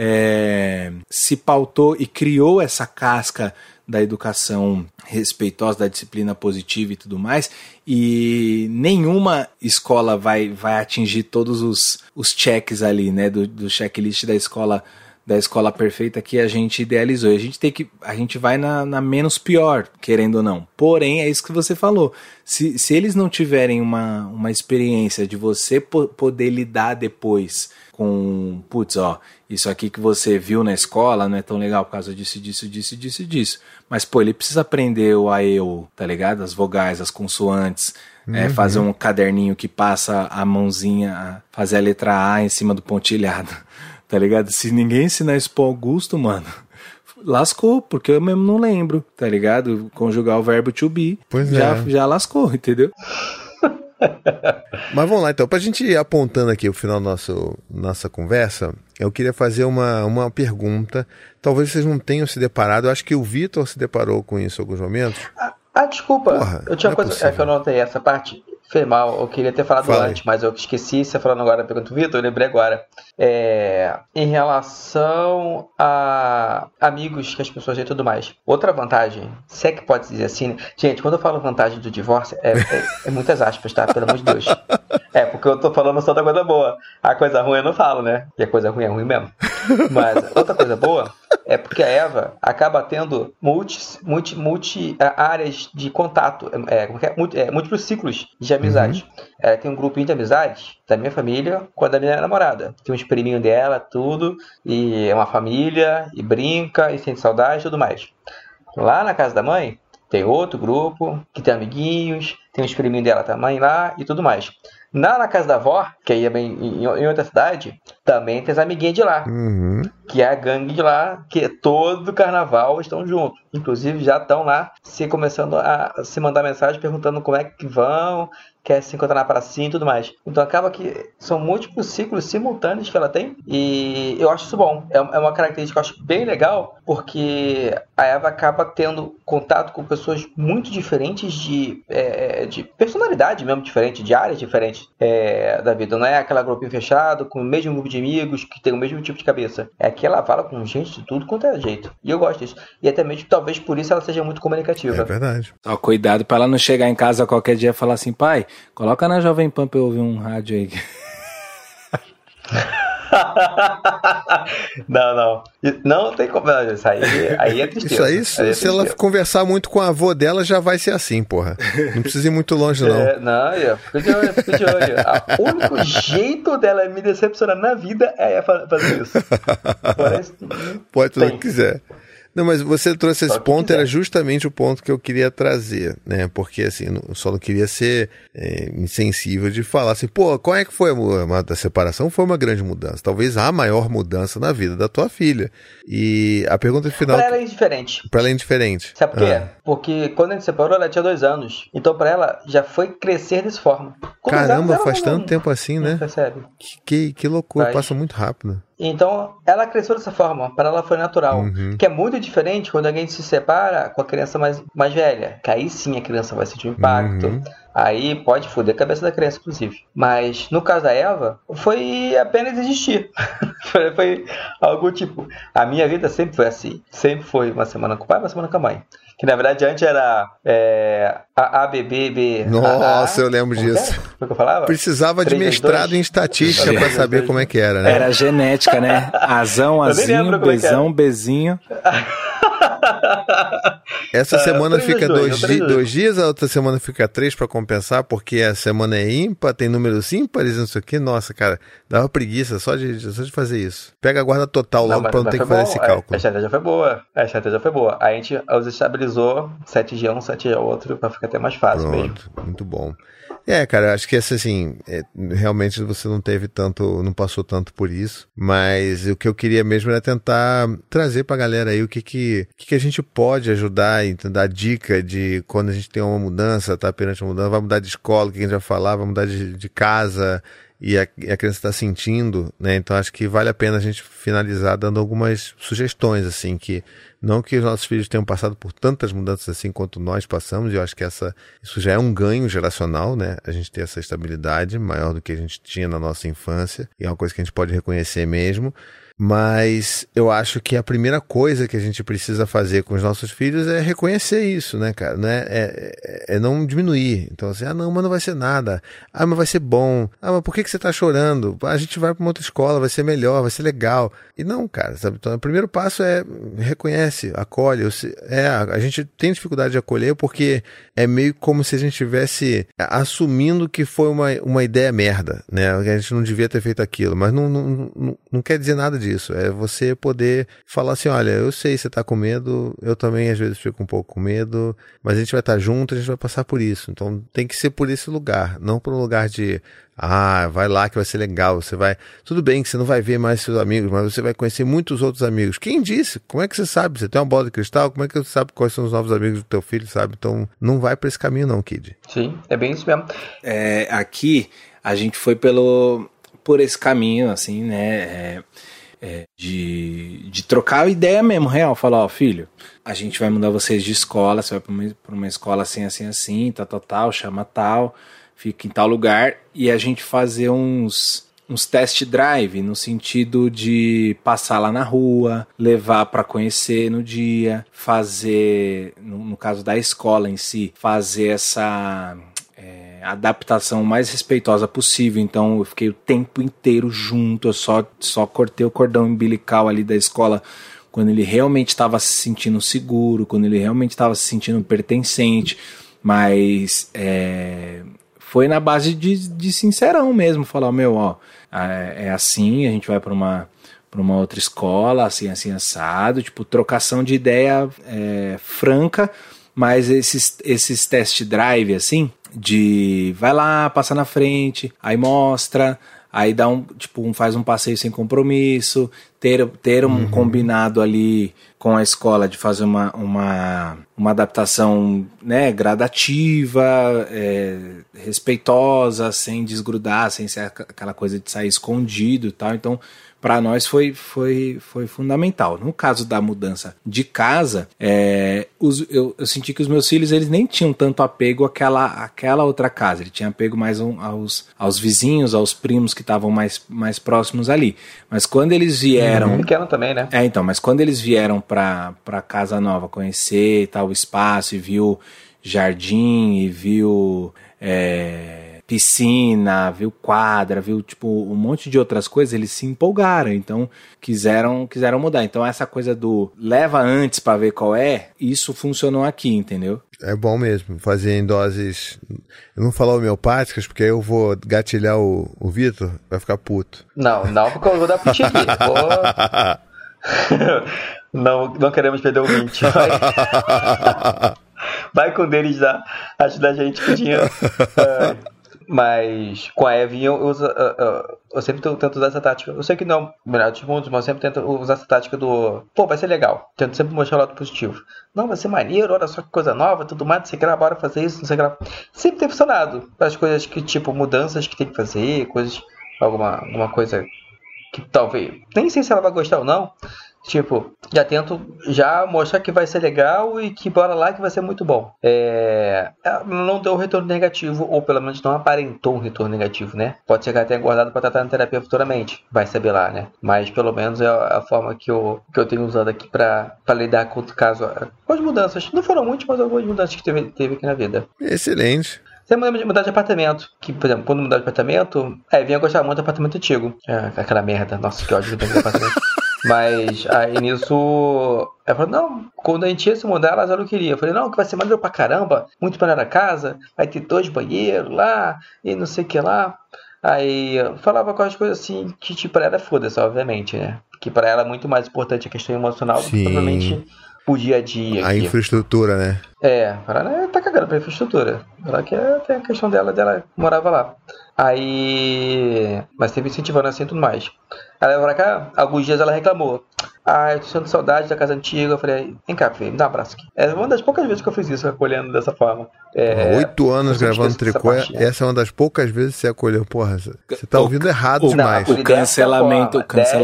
se pautou e criou essa casca da educação respeitosa, da disciplina positiva e tudo mais, e nenhuma escola vai atingir todos os checks ali, né, do checklist da escola perfeita que a gente idealizou. A gente vai na menos pior, querendo ou não. Porém, é isso que você falou. Se eles não tiverem uma experiência de você poder lidar depois com, isso aqui que você viu na escola não é tão legal por causa disso. Mas, ele precisa aprender o AEU, tá ligado? As vogais, as consoantes, fazer um caderninho que passa a mãozinha, fazer a letra A em cima do pontilhado, tá ligado? Se ninguém ensinar isso pro Augusto, mano, lascou, porque eu mesmo não lembro, tá ligado? Conjugar o verbo to be, já lascou, entendeu? Mas vamos lá então, pra gente ir apontando aqui o final da nossa conversa, eu queria fazer uma pergunta. Talvez vocês não tenham se deparado, eu acho que o Vitor se deparou com isso em alguns momentos. Desculpa, Porra, eu tinha uma coisa que eu não notei essa parte. Foi mal, eu queria ter falado antes, mas eu esqueci. Você falando agora, pergunta, Vitor, eu lembrei agora. Em relação a amigos que as pessoas têm e tudo mais. Outra vantagem, se é que pode dizer assim, né? Gente, quando eu falo vantagem do divórcio, é muitas aspas, tá? Pelo amor de Deus. Porque eu tô falando só da coisa boa. A coisa ruim eu não falo, né? E a coisa ruim é ruim mesmo. Mas outra coisa boa é porque a Eva acaba tendo multi áreas de contato, múltiplos ciclos de amizade. Ela tem um grupinho de amizades da minha família com a da minha namorada. Tem uns priminhos dela, tudo, e é uma família, e brinca, e sente saudade e tudo mais. Lá na casa da mãe, tem outro grupo, que tem amiguinhos, tem uns priminhos dela também lá, e tudo mais. Na casa da avó, que aí é em outra cidade, também tem as amiguinhas de lá. Que é a gangue de lá, que todo carnaval estão juntos. Inclusive já estão lá começando a se mandar mensagem perguntando como é que vão, quer se encontrar na pracinha e tudo mais. Então acaba que são múltiplos ciclos simultâneos que ela tem, e eu acho isso bom. É uma característica que eu acho bem legal, porque a Eva acaba tendo contato com pessoas muito diferentes de personalidade mesmo diferente, de áreas diferentes da vida. Não é aquela grupinho fechado, com o mesmo grupo de amigos, que tem o mesmo tipo de cabeça. É que ela fala com gente de tudo quanto é jeito. E eu gosto disso. E até mesmo, talvez por isso, ela seja muito comunicativa. É verdade. Só cuidado pra ela não chegar em casa qualquer dia e falar assim, pai, coloca na Jovem Pan pra eu ouvir um rádio aí. Não. Não tem como. Isso aí é tristeza. Isso aí, se ela conversar muito com a avó dela, já vai ser assim, porra. Não precisa ir muito longe, não. Fica de olho. O único jeito dela me decepcionar na vida é fazer isso. Pode tudo que quiser. Não, mas você trouxe esse ponto, era justamente o ponto que eu queria trazer, né? Porque, assim, eu só não queria ser insensível de falar assim, pô, qual é que foi a separação? Foi uma grande mudança. Talvez a maior mudança na vida da tua filha. E a pergunta final... Pra ela é indiferente. Pra ela é indiferente. Sabe por quê? Porque quando a gente separou, ela tinha 2 anos. Então, pra ela, já foi crescer dessa forma. Caramba, faz tanto tempo assim, né? Percebe? Que loucura, passa muito rápido. Então, ela cresceu dessa forma, para ela foi natural. Que é muito diferente quando alguém se separa com a criança mais velha. Que aí sim a criança vai sentir um impacto. Aí pode foder a cabeça da criança, inclusive. Mas no caso da Eva, foi apenas existir. foi algo tipo... A minha vida sempre foi assim. Sempre foi uma semana com o pai, uma semana com a mãe. Que na verdade antes era ABB. Nossa, eu lembro disso. Foi o que eu falava? Precisava de mestrado em estatística para saber como é que era, né? Era genética, né? Azão, azinho, bezão, bezinho. Essa semana fica 2 dias, a outra semana fica 3 para compensar, porque a semana é ímpar, tem números ímpares, não sei o que. Nossa, cara, dava preguiça só de fazer isso. Pega a guarda total logo para não ter que fazer esse cálculo. A estratégia foi boa. A gente os estabilizou 7 dias um, 7 dias outro, para ficar até mais fácil. Pronto, mesmo. Muito bom. Cara, acho que realmente você não passou tanto por isso, mas o que eu queria mesmo era tentar trazer pra galera aí o que a gente pode ajudar e dar dica de quando a gente tem uma mudança, tá perante uma mudança, vai mudar de escola, o que a gente vai falar, vai mudar de casa, e a criança está sentindo, né? Então acho que vale a pena a gente finalizar dando algumas sugestões, assim, que não que os nossos filhos tenham passado por tantas mudanças assim quanto nós passamos, e eu acho que isso já é um ganho geracional, né? A gente ter essa estabilidade maior do que a gente tinha na nossa infância, e é uma coisa que a gente pode reconhecer mesmo. Mas eu acho que a primeira coisa que a gente precisa fazer com os nossos filhos é reconhecer isso, né, cara? Né? É não diminuir. Então, assim, não, mas não vai ser nada. Mas vai ser bom. Mas por que você tá chorando? A gente vai para uma outra escola, vai ser melhor, vai ser legal. E não, cara, sabe? Então, o primeiro passo é reconhece, conhece, acolhe. A gente tem dificuldade de acolher porque é meio como se a gente estivesse assumindo que foi uma ideia merda, né? A gente não devia ter feito aquilo, mas não quer dizer nada disso. É você poder falar assim, olha, eu sei você tá com medo, eu também às vezes fico um pouco com medo, mas a gente vai estar junto, a gente vai passar por isso. Então tem que ser por esse lugar, não por um lugar de vai lá que vai ser legal, você vai... Tudo bem que você não vai ver mais seus amigos, mas você vai conhecer muitos outros amigos. Quem disse? Como é que você sabe? Você tem uma bola de cristal? Como é que você sabe quais são os novos amigos do teu filho, sabe? Então, não vai pra esse caminho não, Kid. Sim, é bem isso mesmo. Aqui, a gente foi por esse caminho, assim, né? De trocar ideia mesmo, real. Falar, ó, filho, a gente vai mudar vocês de escola, você vai pra uma escola assim, assim, assim, tal, chama tal... Fica em tal lugar, e a gente fazer uns test drive, no sentido de passar lá na rua, levar para conhecer no dia, fazer, no caso da escola em si, fazer essa adaptação mais respeitosa possível. Então eu fiquei o tempo inteiro junto, eu só cortei o cordão umbilical ali da escola quando ele realmente estava se sentindo seguro, quando ele realmente estava se sentindo pertencente, mas... foi na base de sincerão mesmo, falar, é assim, a gente vai para uma outra escola, assim, assim, assado, tipo, trocação de ideia franca, mas esses test drive, assim, de vai lá, passa na frente, aí mostra, aí dá faz um passeio sem compromisso, ter um combinado ali com a escola de fazer uma adaptação, né, gradativa, respeitosa, sem desgrudar, sem ser aquela coisa de sair escondido e tal. Então, para nós foi fundamental. No caso da mudança de casa, eu senti que os meus filhos, eles nem tinham tanto apego àquela outra casa. Ele tinha apego mais aos vizinhos, aos primos que estavam mais próximos ali. Mas quando eles vieram... Pequeno também, né? Então, mas quando eles vieram para casa nova, conhecer tal espaço, e viu jardim, e viu... piscina, viu quadra, viu um monte de outras coisas, eles se empolgaram, então quiseram mudar. Então essa coisa do leva antes pra ver qual isso funcionou aqui, entendeu? É bom mesmo, fazer em doses, eu não falar homeopáticas, porque aí eu vou gatilhar o Vitor, vai ficar puto. Não, porque eu vou dar piti aqui. Não queremos perder o 20. Vai com deles ajudar a gente com dinheiro. Mas com a Evinha eu sempre tento usar essa tática. Eu sei que não é o melhor dos mundos, mas eu sempre tento usar essa tática do vai ser legal. Tento sempre mostrar o lado positivo. Não, vai ser maneiro, olha só que coisa nova, tudo mais, não sei o que lá, bora fazer isso, não sei o que lá. Sempre tem funcionado. As coisas que, mudanças que tem que fazer, alguma coisa que talvez, nem sei se ela vai gostar ou não. Já tento mostrar que vai ser legal e que bora lá que vai ser muito bom. Não deu um retorno negativo, ou pelo menos não aparentou um retorno negativo, né? Pode chegar até engordado para tratar na terapia futuramente. Vai saber lá, né? Mas pelo menos é a forma que eu tenho usado aqui para lidar com o caso. Com as mudanças. Não foram muitas, mas algumas mudanças que teve aqui na vida. Excelente. Você mudar de apartamento. Que, por exemplo, quando mudar de apartamento, vinha gostar muito do apartamento antigo. Aquela merda. Nossa, que ódio que eu tenho de apartamento. Mas aí nisso, ela falou, não, quando a gente ia se mudar, ela já não queria. Eu falei, não, que vai ser maneiro pra caramba, muito maneiro a casa, vai ter 2 banheiros lá, e não sei o que lá. Aí eu falava com as coisas assim, que pra ela é foda-se, obviamente, né? Que pra ela é muito mais importante a questão emocional do que provavelmente o dia a dia. A infraestrutura, né? Ela tá cagando pra infraestrutura. Ela tem a questão dela morava lá. Aí... Mas sempre incentivando assim e tudo mais. Ela veio pra cá, alguns dias ela reclamou. Eu tô sentindo saudade da casa antiga. Eu falei, vem cá, filho, me dá um abraço aqui. É uma das poucas vezes que eu fiz isso, acolhendo dessa forma. 8 anos gravando tricô, essa é uma das poucas vezes que você acolheu. Porra, você tá ouvindo errado demais. O cancelamento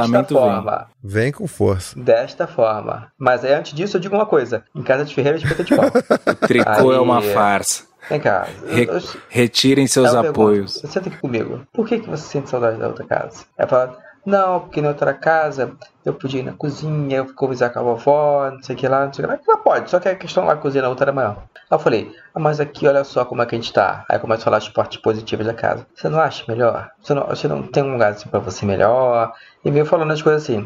vem com força. Desta forma. Mas antes disso, eu digo uma coisa. Em casa de ferreira, de peta de pau. O tricô é uma farsa. Vem cá. Retirem seus apoios. Você senta aqui comigo. Por que você sente saudade da outra casa? Ela fala, não, porque na outra casa eu podia ir na cozinha, eu conversar com a vovó, não sei o que lá, não sei o que lá. Ela pode, só que a questão lá, a cozinha na outra era maior. Aí eu falei, mas aqui olha só como é que a gente tá. Aí começa a falar as partes positivas da casa. Você não acha melhor? Você não tem um lugar assim pra você melhor? E meio falando as coisas assim.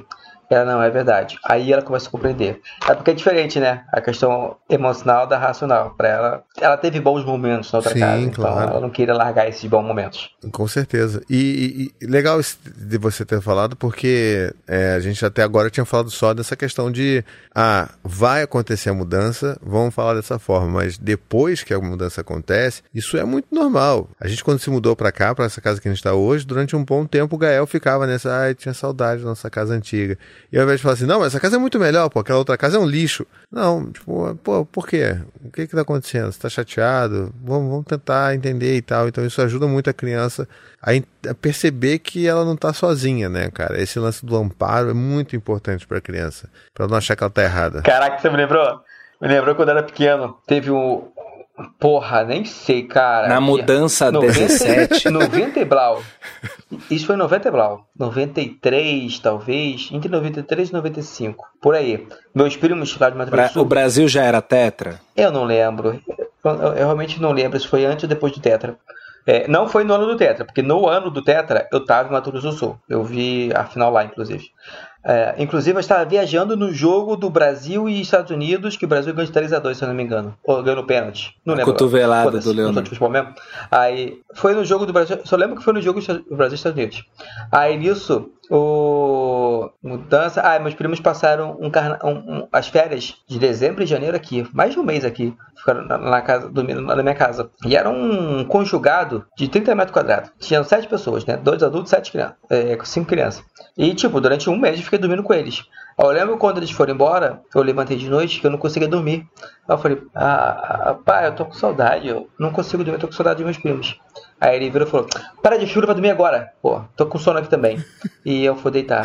Não, é verdade. Aí ela começa a compreender. É porque é diferente, né? A questão emocional da racional. Pra ela teve bons momentos na outra casa. Claro. Então ela não queria largar esses bons momentos. Com certeza. E legal de você ter falado, porque a gente até agora tinha falado só dessa questão de vai acontecer a mudança, vamos falar dessa forma, mas depois que a mudança acontece, isso é muito normal. A gente, quando se mudou pra cá, pra essa casa que a gente tá hoje, durante um bom tempo o Gael ficava nessa, tinha saudade da nossa casa antiga. E ao invés de falar assim, não, mas essa casa é muito melhor, pô, aquela outra casa é um lixo. Não, tipo, pô, por quê? O que tá acontecendo? Você tá chateado? Vamos tentar entender e tal. Então isso ajuda muito a criança a perceber que ela não tá sozinha, né, cara? Esse lance do amparo é muito importante pra criança, pra ela não achar que ela tá errada. Caraca, você me lembrou? Me lembrou quando eu era pequeno. Teve um... Porra, nem sei, cara. Na mudança 17. 90 e blau. Isso foi 90 e blau. 93, talvez. Entre 93 e 95. Por aí. Meus primos lá de Mato Grosso do Sul. O Brasil já era tetra? Eu não lembro. Eu realmente não lembro se foi antes ou depois do tetra. Não foi no ano do tetra, porque no ano do tetra eu tava em Mato Grosso do Sul. Eu vi a final lá, inclusive. Inclusive eu estava viajando no jogo do Brasil e Estados Unidos, que o Brasil ganhou de 3-2, se eu não me engano. Ou ganhou no pênalti. Não lembro. Cotovelada do Leão. Aí foi no jogo do Brasil. Só lembro que foi no jogo do Brasil e Estados Unidos. Aí nisso, mudança. Meus primos passaram as férias de dezembro e janeiro aqui. Mais de um mês aqui. Ficaram na casa, dormindo na minha casa. E era um conjugado de 30 metros quadrados. Tinham 7 pessoas, né? 2 adultos, 5 crianças. E, durante um mês eu fiquei dormindo com eles. Eu lembro quando eles foram embora, eu levantei de noite que eu não conseguia dormir. Aí eu falei, pai, eu tô com saudade, eu não consigo dormir, eu tô com saudade dos meus primos. Aí ele virou e falou, para de filho pra dormir agora. Pô, tô com sono aqui também. E eu fui deitar.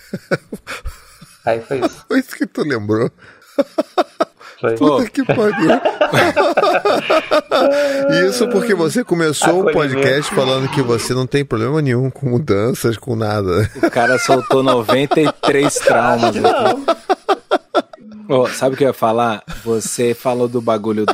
Aí foi isso. Foi isso que tu lembrou? Foi. Puta que pariu. Isso porque você começou o podcast falando que você não tem problema nenhum com mudanças, com nada. O cara soltou 93 traumas aqui. Sabe o que eu ia falar? Você falou do bagulho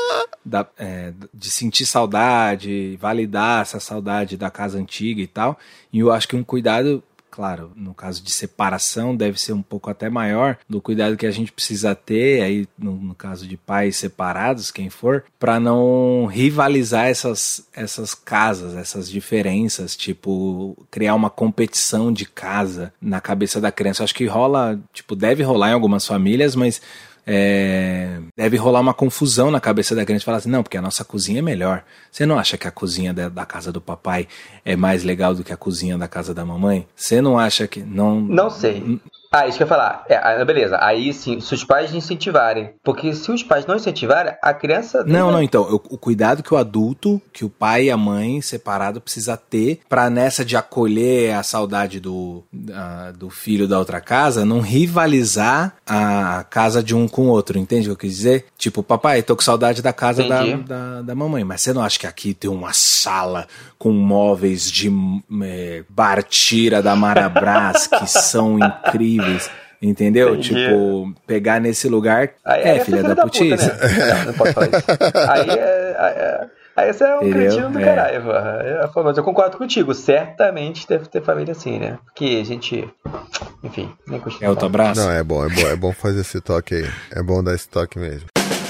de sentir saudade, validar essa saudade da casa antiga e tal. E eu acho que um cuidado... Claro, no caso de separação deve ser um pouco até maior do cuidado que a gente precisa ter, aí no caso de pais separados, quem for, para não rivalizar essas casas, essas diferenças, tipo, criar uma competição de casa na cabeça da criança. Eu acho que deve rolar em algumas famílias, mas deve rolar uma confusão na cabeça da criança, falar assim, não, porque a nossa cozinha é melhor. Você não acha que a cozinha da casa do papai é mais legal do que a cozinha da casa da mamãe? Você não acha que... Não sei. Isso que eu ia falar. Beleza. Aí sim, se os pais incentivarem. Porque se os pais não incentivarem, a criança... Não, então. O cuidado que o adulto, que o pai e a mãe separado precisa ter pra nessa de acolher a saudade do filho da outra casa, não rivalizar a casa de um com o outro. Entende o que eu quis dizer? Tipo, papai, tô com saudade da casa da mamãe. Mas você não acha que aqui tem uma sala com móveis de Bartira da Marabras que são incríveis? Entendeu? Entendi. Tipo, pegar nesse lugar filha da putice. Né? Não pode falar isso. Aí você é um cretino do caralho. Mas eu concordo contigo. Certamente deve ter família assim, né? Porque a gente... Enfim, nem costuma. É outro abraço? Não, é bom fazer esse toque aí. É bom dar esse toque mesmo.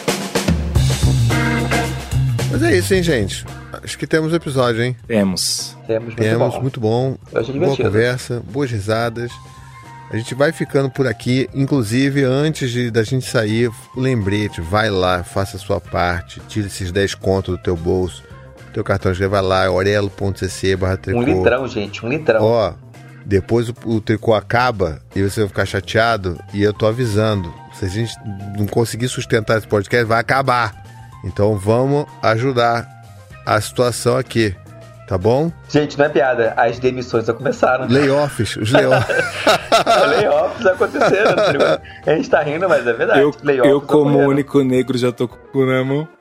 Mas é isso, hein, gente? Acho que temos episódio, hein? Temos muito bom. Boa conversa, boas risadas. A gente vai ficando por aqui. Inclusive, antes da gente sair, lembrete, vai lá, faça a sua parte, tira esses 10 contos do teu bolso, do teu cartão de vai lá, orelo.cc/tricô. 1 litrão, gente, 1 litrão. Depois o tricô acaba e você vai ficar chateado, e eu tô avisando, se a gente não conseguir sustentar esse podcast, vai acabar. Então vamos ajudar a situação aqui, tá bom? Gente, não é piada, as demissões já começaram. Layoffs, os layoffs. Layoffs aconteceram. A gente tá rindo, mas é verdade. Eu como único negro, já tô com o cu na mão.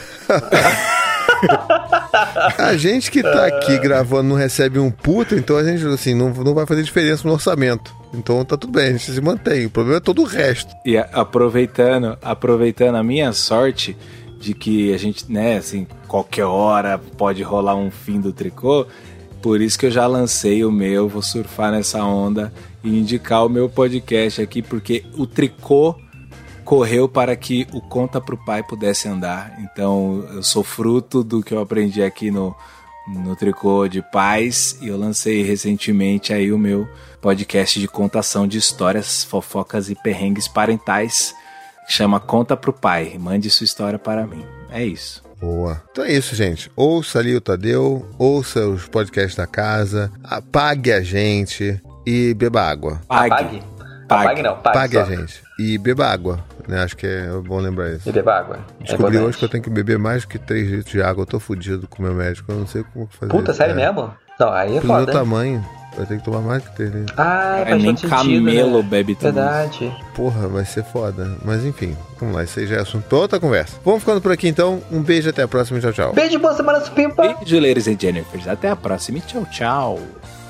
A gente que tá aqui gravando não recebe um puta, então a gente assim, não vai fazer diferença no orçamento. Então tá tudo bem, a gente se mantém. O problema é todo o resto. E aproveitando a minha sorte de que a gente, né, assim, qualquer hora pode rolar um fim do tricô, por isso que eu já lancei o meu, vou surfar nessa onda, e indicar o meu podcast aqui, porque o Tricô correu para que o Conta pro Pai pudesse andar. Então eu sou fruto do que eu aprendi aqui no Tricô de Pais, e eu lancei recentemente aí o meu podcast de contação de histórias, fofocas e perrengues parentais, que chama Conta pro Pai. Mande sua história para mim. É isso. Boa. Então é isso, gente. Ouça ali o Tadeu, ouça os podcasts da casa, apague a gente e beba água. Pague não, pague Pague a gente e beba água, né? Acho que é bom lembrar isso. E beba água. Descobri hoje que eu tenho que beber mais que 3 litros de água. Eu tô fudido com o meu médico, eu não sei como fazer. Puta, isso, sério mesmo? Não, aí é pelo foda. meu tamanho, vai ter que tomar mais que 3 litros. Ah, nem faz todo camelo sentido, né? bebe tudo. Verdade. Porra, vai ser foda. Mas enfim, vamos lá, isso aí já é assunto pra outra conversa. Vamos ficando por aqui então. Um beijo, até a próxima. Tchau, tchau. Beijo, boa semana, Supimpa. Beijo, ladies and Jennifers. Até a próxima e tchau, tchau.